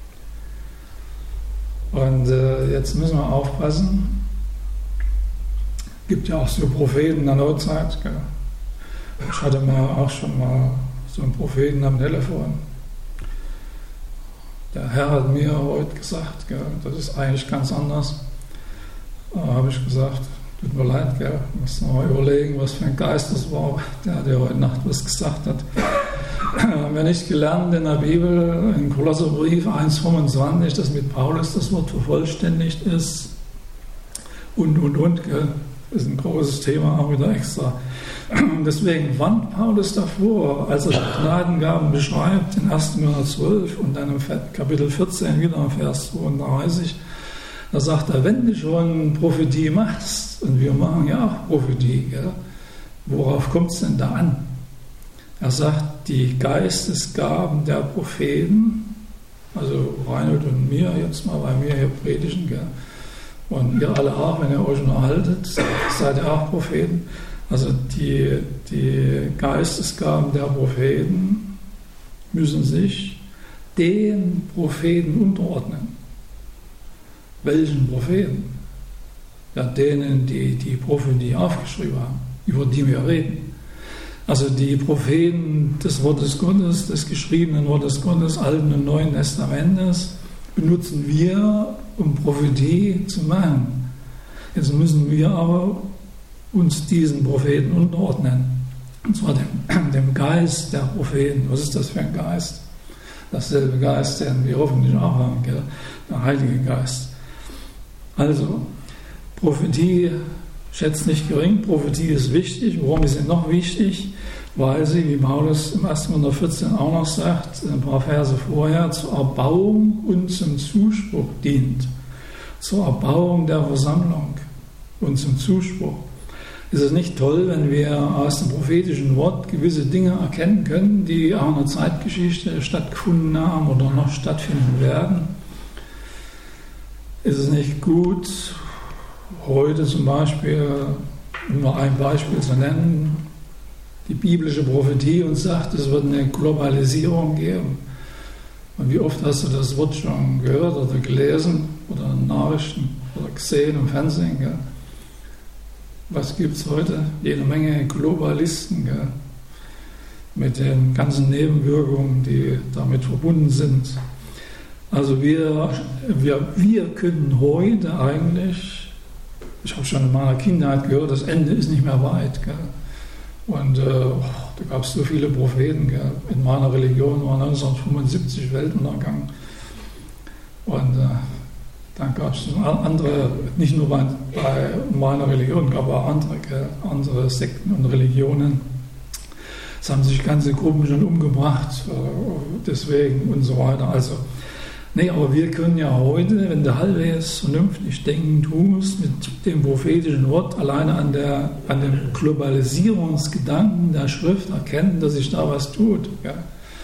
Und äh, jetzt müssen wir aufpassen. Es gibt ja auch so Propheten der Neuzeit. Gell? Ich hatte mal auch schon mal so einen Propheten am Telefon. Der Herr hat mir heute gesagt, gell, das ist eigentlich ganz anders. Da habe ich gesagt, Tut mir leid, gell? Ich muss noch mal überlegen, was für ein Geist das war, der, der heute Nacht was gesagt hat. Haben wir nicht gelernt in der Bibel, in Kolosserbrief eins fünfundzwanzig, dass mit Paulus das Wort vervollständigt ist und, und, und, gell? Das ist ein großes Thema, auch wieder extra. Deswegen warnt Paulus davor, als er die Gnadengaben beschreibt, in ersten Korinther zwölf und dann im Kapitel vierzehn, wieder im Vers zweiunddreißig, da sagt er, wenn du schon Prophetie machst, und wir machen ja auch Prophetie, gell? Worauf kommt es denn da an? Er sagt, die Geistesgaben der Propheten, also Reinhold und mir, jetzt mal bei mir hier predigen, gell? Und ihr alle auch, wenn ihr euch unterhaltet, seid ihr auch Propheten. Also die, die Geistesgaben der Propheten müssen sich den Propheten unterordnen. Welchen Propheten? Ja, denen, die die Prophetie aufgeschrieben haben, über die wir reden. Also die Propheten des Wortes Gottes, des geschriebenen Wortes Gottes, Alten und Neuen Testamentes, benutzen wir, um Prophetie zu machen. Jetzt müssen wir aber uns diesen Propheten unterordnen. Und zwar dem, dem Geist der Propheten. Was ist das für ein Geist? Dasselbe Geist, den wir hoffentlich auch haben, gell? Der Heilige Geist. Also, Prophetie schätzt nicht gering. Prophetie ist wichtig. Warum ist sie noch wichtig? Weil sie, wie Paulus im ersten Korinther vierzehn auch noch sagt, ein paar Verse vorher, zur Erbauung und zum Zuspruch dient. Zur Erbauung der Versammlung und zum Zuspruch. Ist es nicht toll, wenn wir aus dem prophetischen Wort gewisse Dinge erkennen können, die auch in der Zeitgeschichte stattgefunden haben oder noch stattfinden werden? Ist es nicht gut, heute zum Beispiel, um nur ein Beispiel zu nennen, die biblische Prophetie uns sagt, es wird eine Globalisierung geben. Und wie oft hast du das Wort schon gehört oder gelesen oder in Nachrichten oder gesehen im Fernsehen? Gell? Was gibt es heute? Jede Menge Globalisten, gell? Mit den ganzen Nebenwirkungen, die damit verbunden sind. Also wir, wir, wir können heute eigentlich, ich habe schon in meiner Kindheit gehört, das Ende ist nicht mehr weit. Gell? Und äh, oh, da gab es so viele Propheten. Gell? In meiner Religion war neunzehnhundertfünfundsiebzig Weltuntergang. Und äh, dann gab es andere, nicht nur bei, bei meiner Religion, gab es auch andere, gell? andere Sekten und Religionen. Es haben sich ganze Gruppen schon umgebracht, äh, deswegen und so weiter. Also, nee, aber wir können ja heute, wenn du halbwegs vernünftig denken tust, mit dem prophetischen Wort alleine an, der, an dem Globalisierungsgedanken der Schrift erkennen, dass sich da was tut. Ja.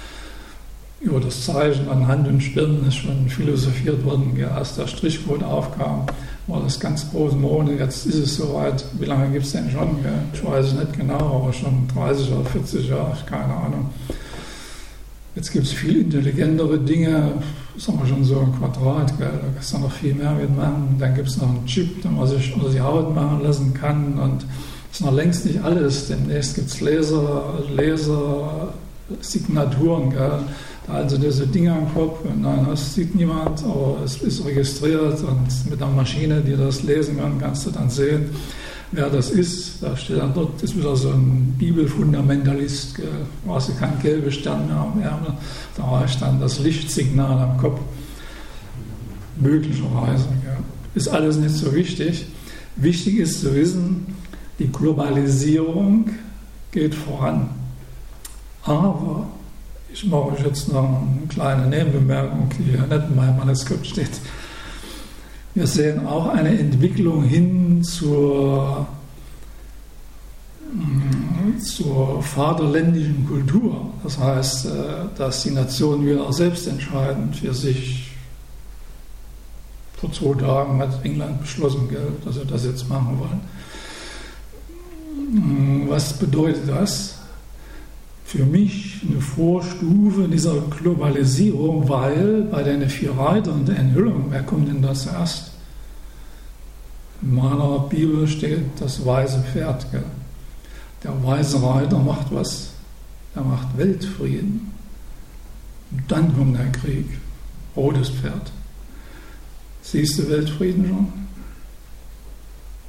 Über das Zeichen an Hand und Stirn ist schon philosophiert worden. Ja, als der Strichcode aufkam, war das ganz groß Mode. Jetzt ist es soweit. Wie lange gibt es denn schon? Ja, ich weiß es nicht genau, aber schon dreißig oder vierzig Jahre, keine Ahnung. Jetzt gibt es viel intelligentere Dinge, sagen wir schon so ein Quadrat, gell? Da kannst du noch viel mehr mitmachen. Dann gibt es noch einen Chip, den man sich unter die Haut machen lassen kann. Und das ist noch längst nicht alles. Demnächst gibt es Laser, Laser, Signaturen, gell? Da halten sie diese Dinge am Kopf und dann das sieht niemand, aber es ist registriert und mit einer Maschine, die das lesen kann, kannst du dann sehen, wer das ist. Da steht dann dort, ist wieder so ein Bibelfundamentalist, quasi kein gelber Stern mehr am Ärmel, da reicht dann das Lichtsignal am Kopf. Möglicherweise. Ja. Ist alles nicht so wichtig. Wichtig ist zu wissen, die Globalisierung geht voran. Aber ich mache euch jetzt noch eine kleine Nebenbemerkung, die ja nicht in meinem Manuskript steht. Wir sehen auch eine Entwicklung hin zur, zur vaterländischen Kultur. Das heißt, dass die Nationen wieder selbstentscheidend für sich, vor zwei Tagen hat England beschlossen, dass sie das jetzt machen wollen. Was bedeutet das? Für mich eine Vorstufe dieser Globalisierung, weil bei den vier Reitern der Enthüllung, wer kommt denn da zuerst? In meiner Bibel steht das weiße Pferd. Gell? Der weiße Reiter macht was? Er macht Weltfrieden. Und dann kommt der Krieg. Rotes Pferd. Siehst du Weltfrieden schon?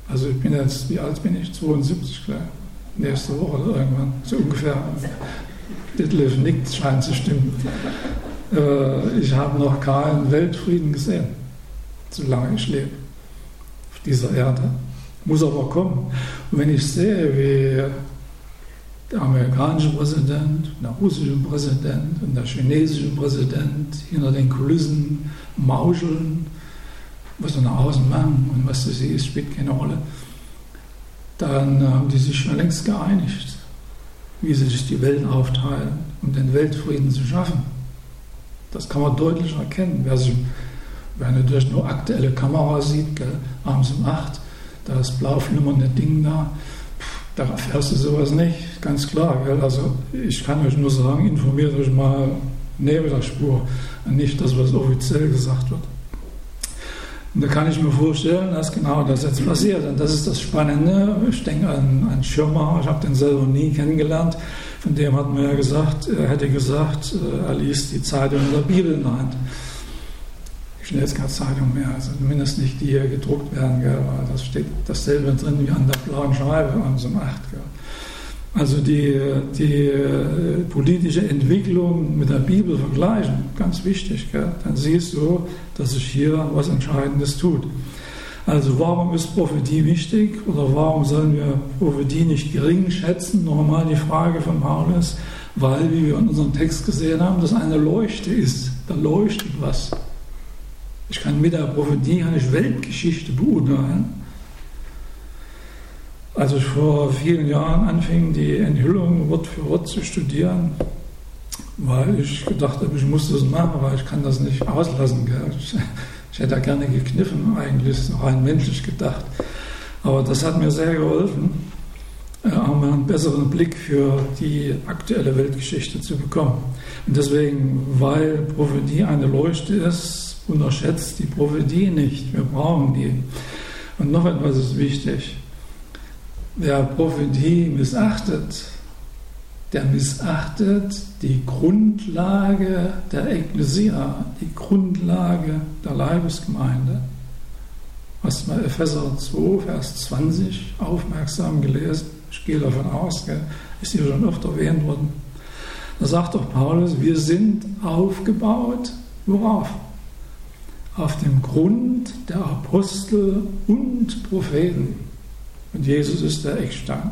Also ich bin jetzt, wie alt bin ich? zweiundsiebzig, klar. Nächste Woche oder irgendwann, so ungefähr. Ditlev nickt, scheint zu stimmen. Äh, ich habe noch keinen Weltfrieden gesehen, solange ich lebe auf dieser Erde. Muss aber kommen. Und wenn ich sehe, wie der amerikanische Präsident, der russische Präsident und der chinesische Präsident hinter den Kulissen mauscheln, was sie nach außen machen und was das ist, spielt keine Rolle, dann haben die sich schon längst geeinigt, wie sie sich die Welt aufteilen, um den Weltfrieden zu schaffen. Das kann man deutlich erkennen. Wer, sich, wer natürlich nur aktuelle Kamera sieht, gell, abends um acht, das blau flimmernde Ding da, da erfährst du sowas nicht, ganz klar. Gell? Also ich kann euch nur sagen, informiert euch mal neben der Spur und nicht das, was offiziell gesagt wird. Und da kann ich mir vorstellen, dass genau das jetzt passiert. Und das ist das Spannende. Ich denke an, an Schirmacher, ich habe den selber nie kennengelernt. Von dem hat man ja gesagt, er hätte gesagt, er liest die Zeitung in der Bibel in der Hand. Ich lese keine Zeitung mehr, also zumindest nicht die hier gedruckt werden, gell, weil das steht dasselbe drin wie an der blauen Scheibe abends um acht. Gell. Also die, die politische Entwicklung mit der Bibel vergleichen, ganz wichtig. Gell. Dann siehst du, dass sich hier was Entscheidendes tut. Also warum ist Prophetie wichtig oder warum sollen wir Prophetie nicht gering schätzen? Nochmal die Frage von Paulus, weil, wie wir in unserem Text gesehen haben, das eine Leuchte ist. Da leuchtet was. Ich kann mit der Prophetie kann ich Weltgeschichte beurteilen. Als ich vor vielen Jahren anfing, die Enthüllung Wort für Wort zu studieren, weil ich gedacht habe, ich muss das machen, weil ich kann das nicht auslassen. Gell. Ich, ich hätte da gerne gekniffen, eigentlich rein menschlich gedacht. Aber das hat mir sehr geholfen, auch mal einen besseren Blick für die aktuelle Weltgeschichte zu bekommen. Und deswegen, weil Prophetie eine Leuchte ist, unterschätzt die Prophetie nicht. Wir brauchen die. Und noch etwas ist wichtig. Wer Prophetie missachtet, der missachtet die Grundlage der Ekklesia, die Grundlage der Leibesgemeinde. Hast du mal Epheser zwei, Vers zwanzig aufmerksam gelesen? Ich gehe davon aus, gell? Ist hier schon oft erwähnt worden. Da sagt doch Paulus, wir sind aufgebaut, worauf? Auf dem Grund der Apostel und Propheten. Und Jesus ist der Eckstein.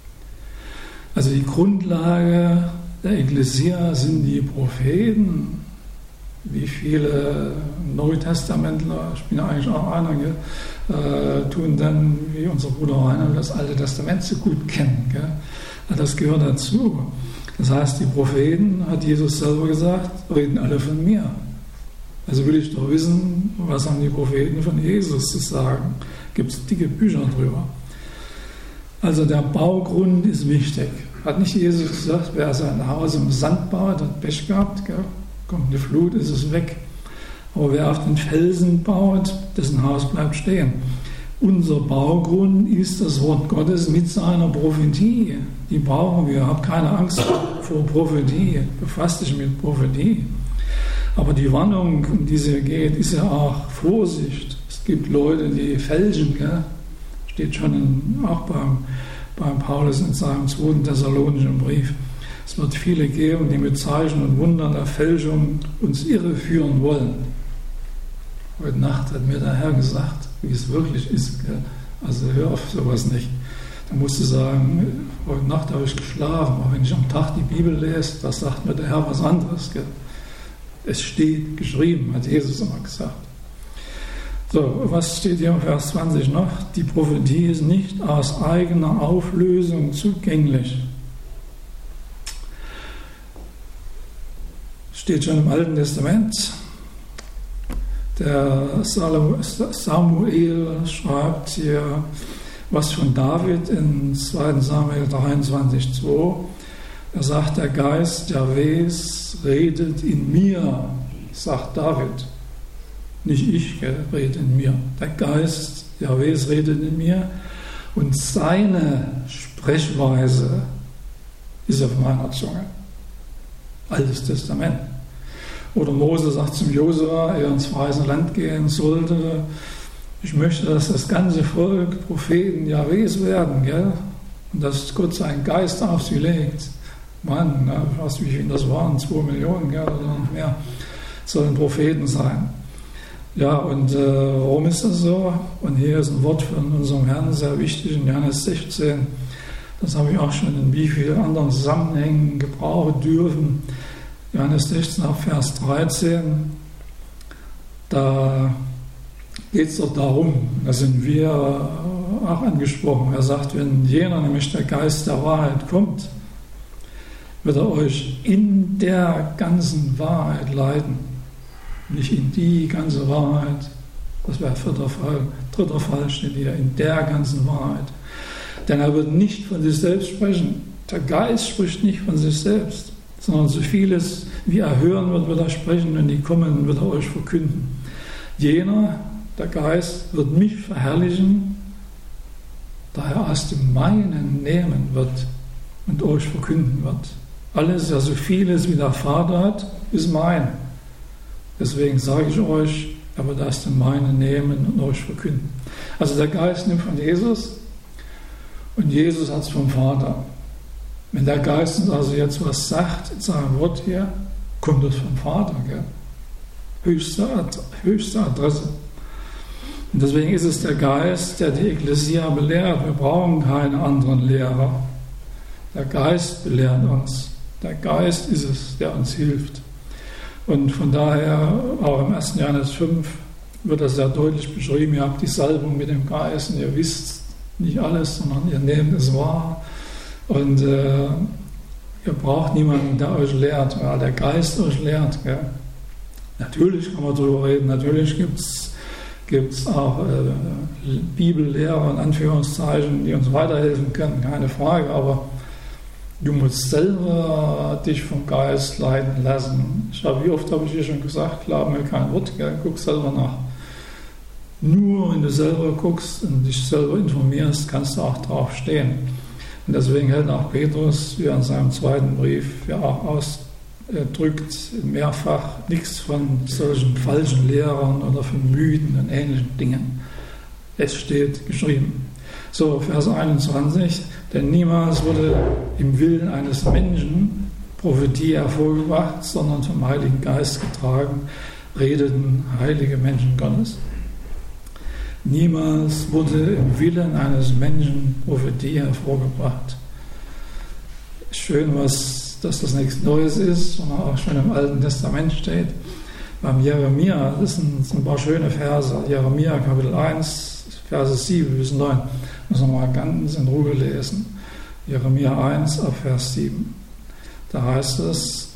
Also die Grundlage der Ekklesia sind die Propheten. Wie viele Neutestamentler, ich bin ja eigentlich auch einer, gell, äh, tun dann, wie unser Bruder Rainer, das Alte Testament so gut kennen. Gell? Das gehört dazu. Das heißt, die Propheten, hat Jesus selber gesagt, reden alle von mir. Also will ich doch wissen, was haben die Propheten von Jesus zu sagen. Gibt es dicke Bücher drüber. Also der Baugrund ist wichtig. Hat nicht Jesus gesagt, wer sein Haus im Sand baut, hat Pech gehabt, gell? Kommt eine Flut, ist es weg. Aber wer auf den Felsen baut, dessen Haus bleibt stehen. Unser Baugrund ist das Wort Gottes mit seiner Prophetie. Die brauchen wir. Hab keine Angst vor Prophetie. Befasst dich mit Prophetie. Aber die Warnung, um die es hier geht, ist ja auch Vorsicht. Es gibt Leute, die fälschen, gell? Steht schon in, auch beim, beim Paulus in seinem zweiten Thessalonischen Brief. Es wird viele geben, die mit Zeichen und Wundern der Fälschung uns irreführen wollen. Heute Nacht hat mir der Herr gesagt, wie es wirklich ist. Gell? Also hör auf sowas nicht. Da musst du sagen, heute Nacht habe ich geschlafen, aber wenn ich am Tag die Bibel lese, da sagt mir der Herr was anderes. Gell? Es steht geschrieben, hat Jesus immer gesagt. So, was steht hier im Vers zwanzig noch? Die Prophetie ist nicht aus eigener Auflösung zugänglich. Steht schon im Alten Testament. Der Samuel schreibt hier was von David in zweiten Samuel dreiundzwanzig zwei. Er sagt, der Geist Jahwes redet in mir, sagt David. Nicht ich rede in mir. Der Geist Jahwes redet in mir und seine Sprechweise ist auf meiner Zunge. Altes Testament. Oder Mose sagt zum Josua, er ins verheißene Land gehen sollte, ich möchte, dass das ganze Volk Propheten Jahwes werden, gell? Und dass Gott seinen Geist auf sie legt. Mann, na, ich weiß nicht, wie viele das waren, zwei Millionen, gell, oder noch mehr, sollen Propheten sein. Ja, und äh, warum ist das so? Und hier ist ein Wort von unserem Herrn, sehr wichtig, in Johannes sechzehn. Das habe ich auch schon in wie vielen anderen Zusammenhängen gebrauchen dürfen. Johannes sechzehn, Vers dreizehn, da geht es doch darum, da sind wir auch angesprochen. Er sagt, wenn jener, nämlich der Geist der Wahrheit, kommt, wird er euch in der ganzen Wahrheit leiten. Nicht in die ganze Wahrheit. Das wäre vierter Fall. Dritter Fall steht hier, in der ganzen Wahrheit. Denn er wird nicht von sich selbst sprechen. Der Geist spricht nicht von sich selbst, sondern so vieles, wie er hören wird, wird er sprechen, und die kommen, wird er euch verkünden. Jener, der Geist, wird mich verherrlichen, da er aus dem Meinen nehmen wird und euch verkünden wird. Alles, ja so vieles, wie der Vater hat, ist mein. Deswegen sage ich euch, er wird aus dem Meinen nehmen und euch verkünden. Also der Geist nimmt von Jesus und Jesus hat es vom Vater. Wenn der Geist uns also jetzt was sagt in seinem Wort hier, kommt das vom Vater. Gell? Höchste, höchste Adresse. Und deswegen ist es der Geist, der die Ekklesia belehrt. Wir brauchen keine anderen Lehrer. Der Geist belehrt uns. Der Geist ist es, der uns hilft. Und von daher, auch im ersten Johannes fünf, wird das sehr deutlich beschrieben. Ihr habt die Salbung mit dem Geist und ihr wisst nicht alles, sondern ihr nehmt es wahr. Und äh, ihr braucht niemanden, der euch lehrt, weil der Geist euch lehrt. Gell? Natürlich kann man darüber reden, natürlich gibt es gibt's auch äh, Bibellehrer in Anführungszeichen, die uns weiterhelfen können, keine Frage, aber du musst selber dich vom Geist leiten lassen. Ich habe, wie oft habe ich dir schon gesagt, glaub mir kein Wort, gell? Guck selber nach. Nur wenn du selber guckst und dich selber informierst, kannst du auch drauf stehen. Und deswegen hält auch Petrus, wie er in seinem zweiten Brief ja auch ausdrückt, mehrfach nichts von solchen falschen Lehrern oder von Mythen und ähnlichen Dingen. Es steht geschrieben. So, Vers einundzwanzig, denn niemals wurde im Willen eines Menschen Prophetie hervorgebracht, sondern vom Heiligen Geist getragen, redeten heilige Menschen Gottes. Niemals wurde im Willen eines Menschen Prophetie hervorgebracht. Schön, was, dass das nichts Neues ist, sondern auch schon im Alten Testament steht. Beim Jeremia, das sind, das sind ein paar schöne Verse. Jeremia Kapitel eins, Verse sieben bis neun. Müssen wir mal ganz in Ruhe lesen. Jeremia eins, ab Vers sieben. Da heißt es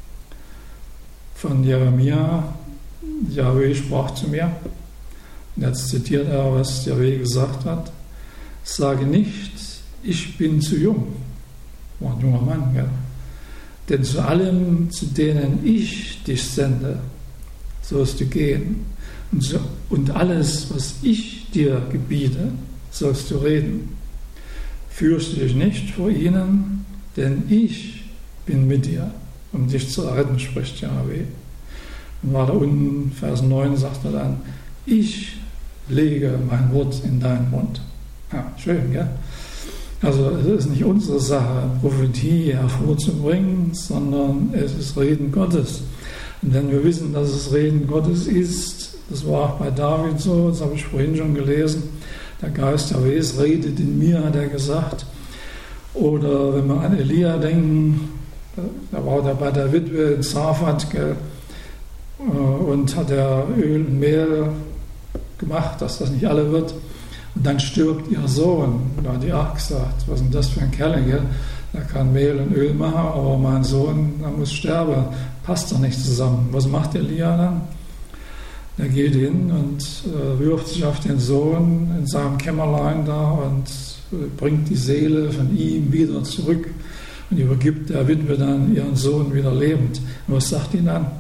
von Jeremia, Jahwe sprach zu mir. Und jetzt zitiert er, was Jahwe gesagt hat. Sage nicht, ich bin zu jung. War ein junger Mann, gell? Denn zu allem, zu denen ich dich sende, sollst du gehen. Und, so, und alles, was ich dir gebiete, sollst du reden. Fürchte dich nicht vor ihnen, denn ich bin mit dir, um dich zu retten, spricht Jahwe. Und war da unten, Vers neun, sagt er dann, ich lege mein Wort in deinen Mund. Ja, schön, gell? Also es ist nicht unsere Sache, Prophetie hervorzubringen, sondern es ist Reden Gottes. Und wenn wir wissen, dass es Reden Gottes ist, das war auch bei David so, das habe ich vorhin schon gelesen, der Geist Jahwes redet in mir, hat er gesagt. Oder wenn wir an Elia denken, da war er bei der Witwe in Safat und hat er Öl und Mehl gemacht, dass das nicht alle wird. Und dann stirbt ihr Sohn. Da hat die auch gesagt, was ist denn das für ein Kerl, gell? Der kann Mehl und Öl machen, aber mein Sohn, der muss sterben. Passt doch nicht zusammen. Was macht Elia dann? Er geht hin und äh, wirft sich auf den Sohn in seinem Kämmerlein da und äh, bringt die Seele von ihm wieder zurück und übergibt der Witwe dann ihren Sohn wieder lebend. Und was sagt ihn dann?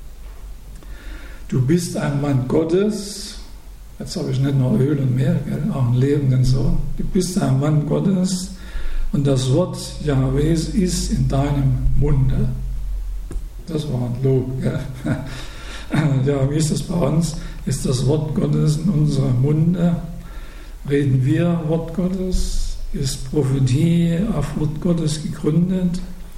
Du bist ein Mann Gottes. Jetzt habe ich nicht nur Öl und Mehl, gell, auch einen lebenden Sohn. Du bist ein Mann Gottes und das Wort Jahwes ist in deinem Munde. Das war ein Lob. Gell? Ja, wie ist das bei uns? ist das Wort Gottes in unserem Munde? Reden wir Wort Gottes? Ist Prophetie auf Wort Gottes gegründet?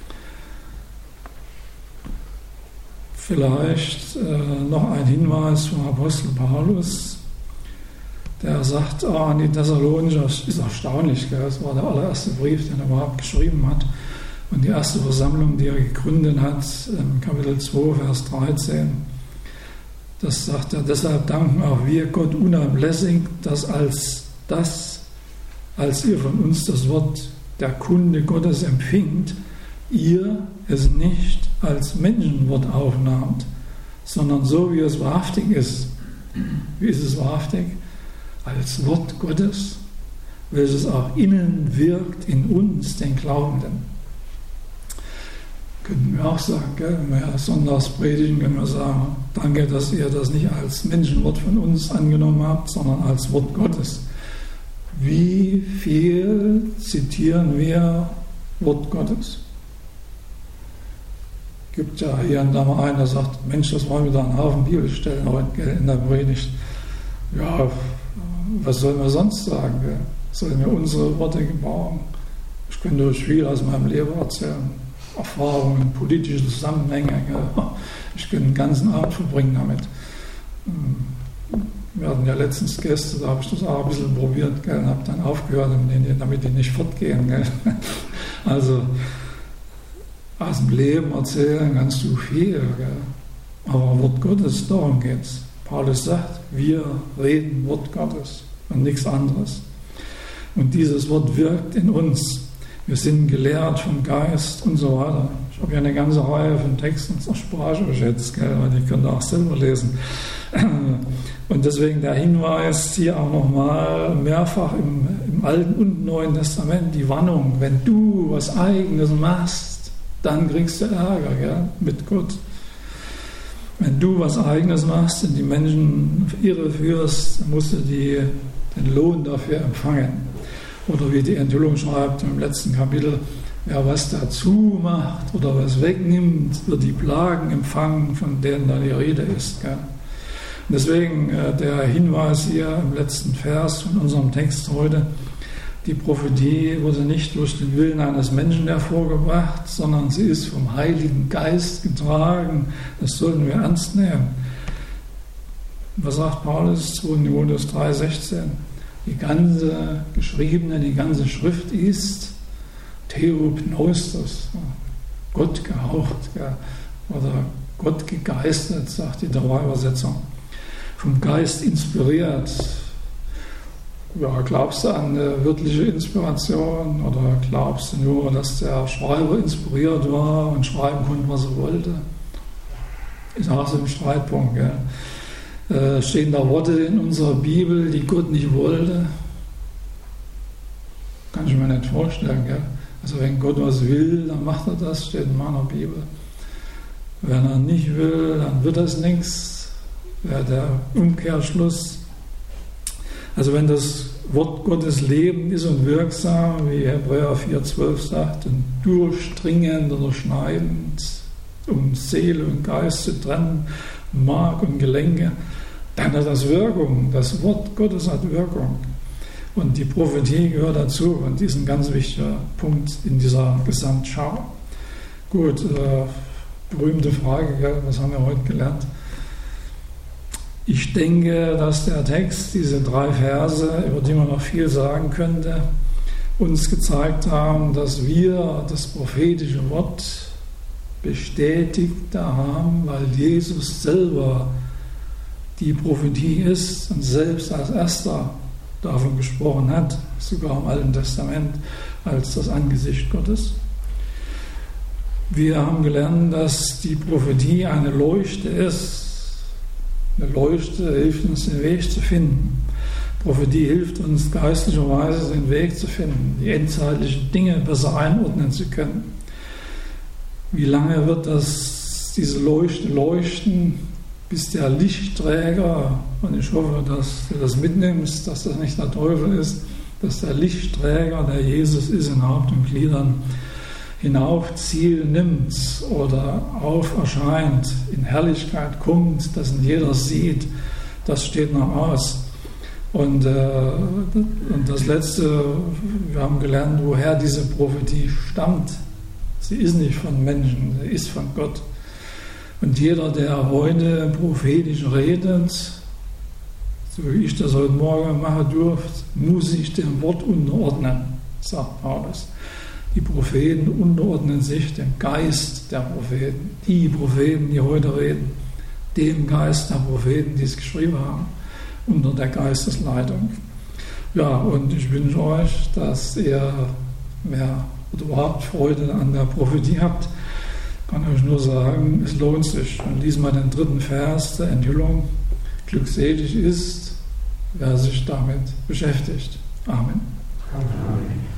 Vielleicht äh, noch ein Hinweis vom Apostel Paulus, der sagt ah, an die Thessalonicher, ist erstaunlich, gell? Das war der allererste Brief, den er überhaupt geschrieben hat. Und die erste Versammlung, die er gegründet hat, im Kapitel zwei, Vers dreizehn, das sagt er, deshalb danken auch wir Gott unablässig, dass als das, als ihr von uns das Wort der Kunde Gottes empfingt, ihr es nicht als Menschenwort aufnahmt, sondern so, wie es wahrhaftig ist. Wie ist es wahrhaftig? Als Wort Gottes, welches auch innen wirkt in uns, den Glaubenden. Könnten wir auch sagen, gell? Wenn wir sonntags predigen, können wir sagen, danke, dass ihr das nicht als Menschenwort von uns angenommen habt, sondern als Wort Gottes. Wie viel zitieren wir Wort Gottes? Es gibt ja hier und da mal einen, der sagt, Mensch, das waren wieder ein Haufen Bibelstellen heute in der Predigt. Ja, was sollen wir sonst sagen? Gell? Sollen wir unsere Worte gebrauchen? Ich könnte euch viel aus meinem Leben erzählen. Erfahrungen, politische Zusammenhänge. Gell? Ich könnte den ganzen Abend verbringen damit. Wir hatten ja letztens Gäste, da habe ich das auch ein bisschen probiert, gell? Und habe dann aufgehört, damit die nicht fortgehen. Gell? Also, aus dem Leben erzählen kannst du viel, gell? Aber Wort Gottes, darum geht es. Paulus sagt, wir reden Wort Gottes und nichts anderes. Und dieses Wort wirkt in uns. Wir sind gelehrt vom Geist und so weiter. Ich habe ja eine ganze Reihe von Texten zur Sprache jetzt, gell? Die könnt ihr auch selber lesen. Und deswegen der Hinweis hier auch nochmal mehrfach im, im Alten und Neuen Testament, die Warnung, wenn du was Eigenes machst, dann kriegst du Ärger, gell, mit Gott. Wenn du was Eigenes machst und die Menschen irreführst, dann musst du die, den Lohn dafür empfangen. Oder wie die Enthüllung schreibt im letzten Kapitel, wer was dazu macht oder was wegnimmt, wird die Plagen empfangen, von denen da die Rede ist. Gell. Und deswegen äh, der Hinweis hier im letzten Vers von unserem Text heute, die Prophetie wurde nicht durch den Willen eines Menschen hervorgebracht, sondern sie ist vom Heiligen Geist getragen. Das sollten wir ernst nehmen. Was sagt Paulus? zweiter Timotheus drei, sechzehn. Die ganze geschriebene, die ganze Schrift ist Theopneustos, Gott gehaucht, ja, oder Gott gegeistet, sagt die Dauerübersetzung. Vom Geist inspiriert. Ja, glaubst du an eine wirkliche Inspiration oder glaubst du nur, dass der Schreiber inspiriert war und schreiben konnte, was er wollte? Ist auch so ein Streitpunkt. Gell? Äh, stehen da Worte in unserer Bibel, die Gott nicht wollte? Kann ich mir nicht vorstellen. Gell? Also wenn Gott was will, dann macht er das, steht in meiner Bibel. Wenn er nicht will, dann wird das nichts. Wäre der Umkehrschluss. Also wenn das Wort Gottes Leben ist und wirksam, wie Hebräer vier, zwölf sagt, und durchdringend oder schneidend, um Seele und Geist zu trennen, Mark und Gelenke, dann hat das Wirkung. Das Wort Gottes hat Wirkung. Und die Prophetie gehört dazu. Und die ist ein ganz wichtiger Punkt in dieser Gesamtschau. Gut, äh, berühmte Frage, gell? Was haben wir heute gelernt? Ich denke, dass der Text, diese drei Verse, über die man noch viel sagen könnte, uns gezeigt haben, dass wir das prophetische Wort bestätigt haben, weil Jesus selber die Prophetie ist und selbst als erster davon gesprochen hat, sogar im Alten Testament, als das Angesicht Gottes. Wir haben gelernt, dass die Prophetie eine Leuchte ist. Eine Leuchte hilft uns, den Weg zu finden. Prophetie hilft uns, geistlicherweise den Weg zu finden, die endzeitlichen Dinge besser einordnen zu können. Wie lange wird das, diese Leuchte leuchten, bis der Lichtträger, und ich hoffe, dass du das mitnimmst, dass das nicht der Teufel ist, dass der Lichtträger, der Jesus ist in Haupt und Gliedern, hinauf Ziel nimmt oder auf erscheint, in Herrlichkeit kommt, dass ihn jeder sieht, Das steht noch aus. Und, äh, und das Letzte, wir haben gelernt, woher diese Prophetie stammt. Sie ist nicht von Menschen, sie ist von Gott. Und jeder, der heute prophetisch redet, so wie ich das heute Morgen machen durfte, muss sich dem Wort unterordnen, sagt Paulus. Die Propheten unterordnen sich dem Geist der Propheten. Die Propheten, die heute reden, dem Geist der Propheten, die es geschrieben haben, unter der Geistesleitung. Ja, und ich wünsche euch, dass ihr mehr oder überhaupt Freude an der Prophetie habt. Ich kann euch nur sagen, es lohnt sich. Und lies mal den dritten Vers der Enthüllung. Glückselig ist, wer sich damit beschäftigt. Amen. Amen.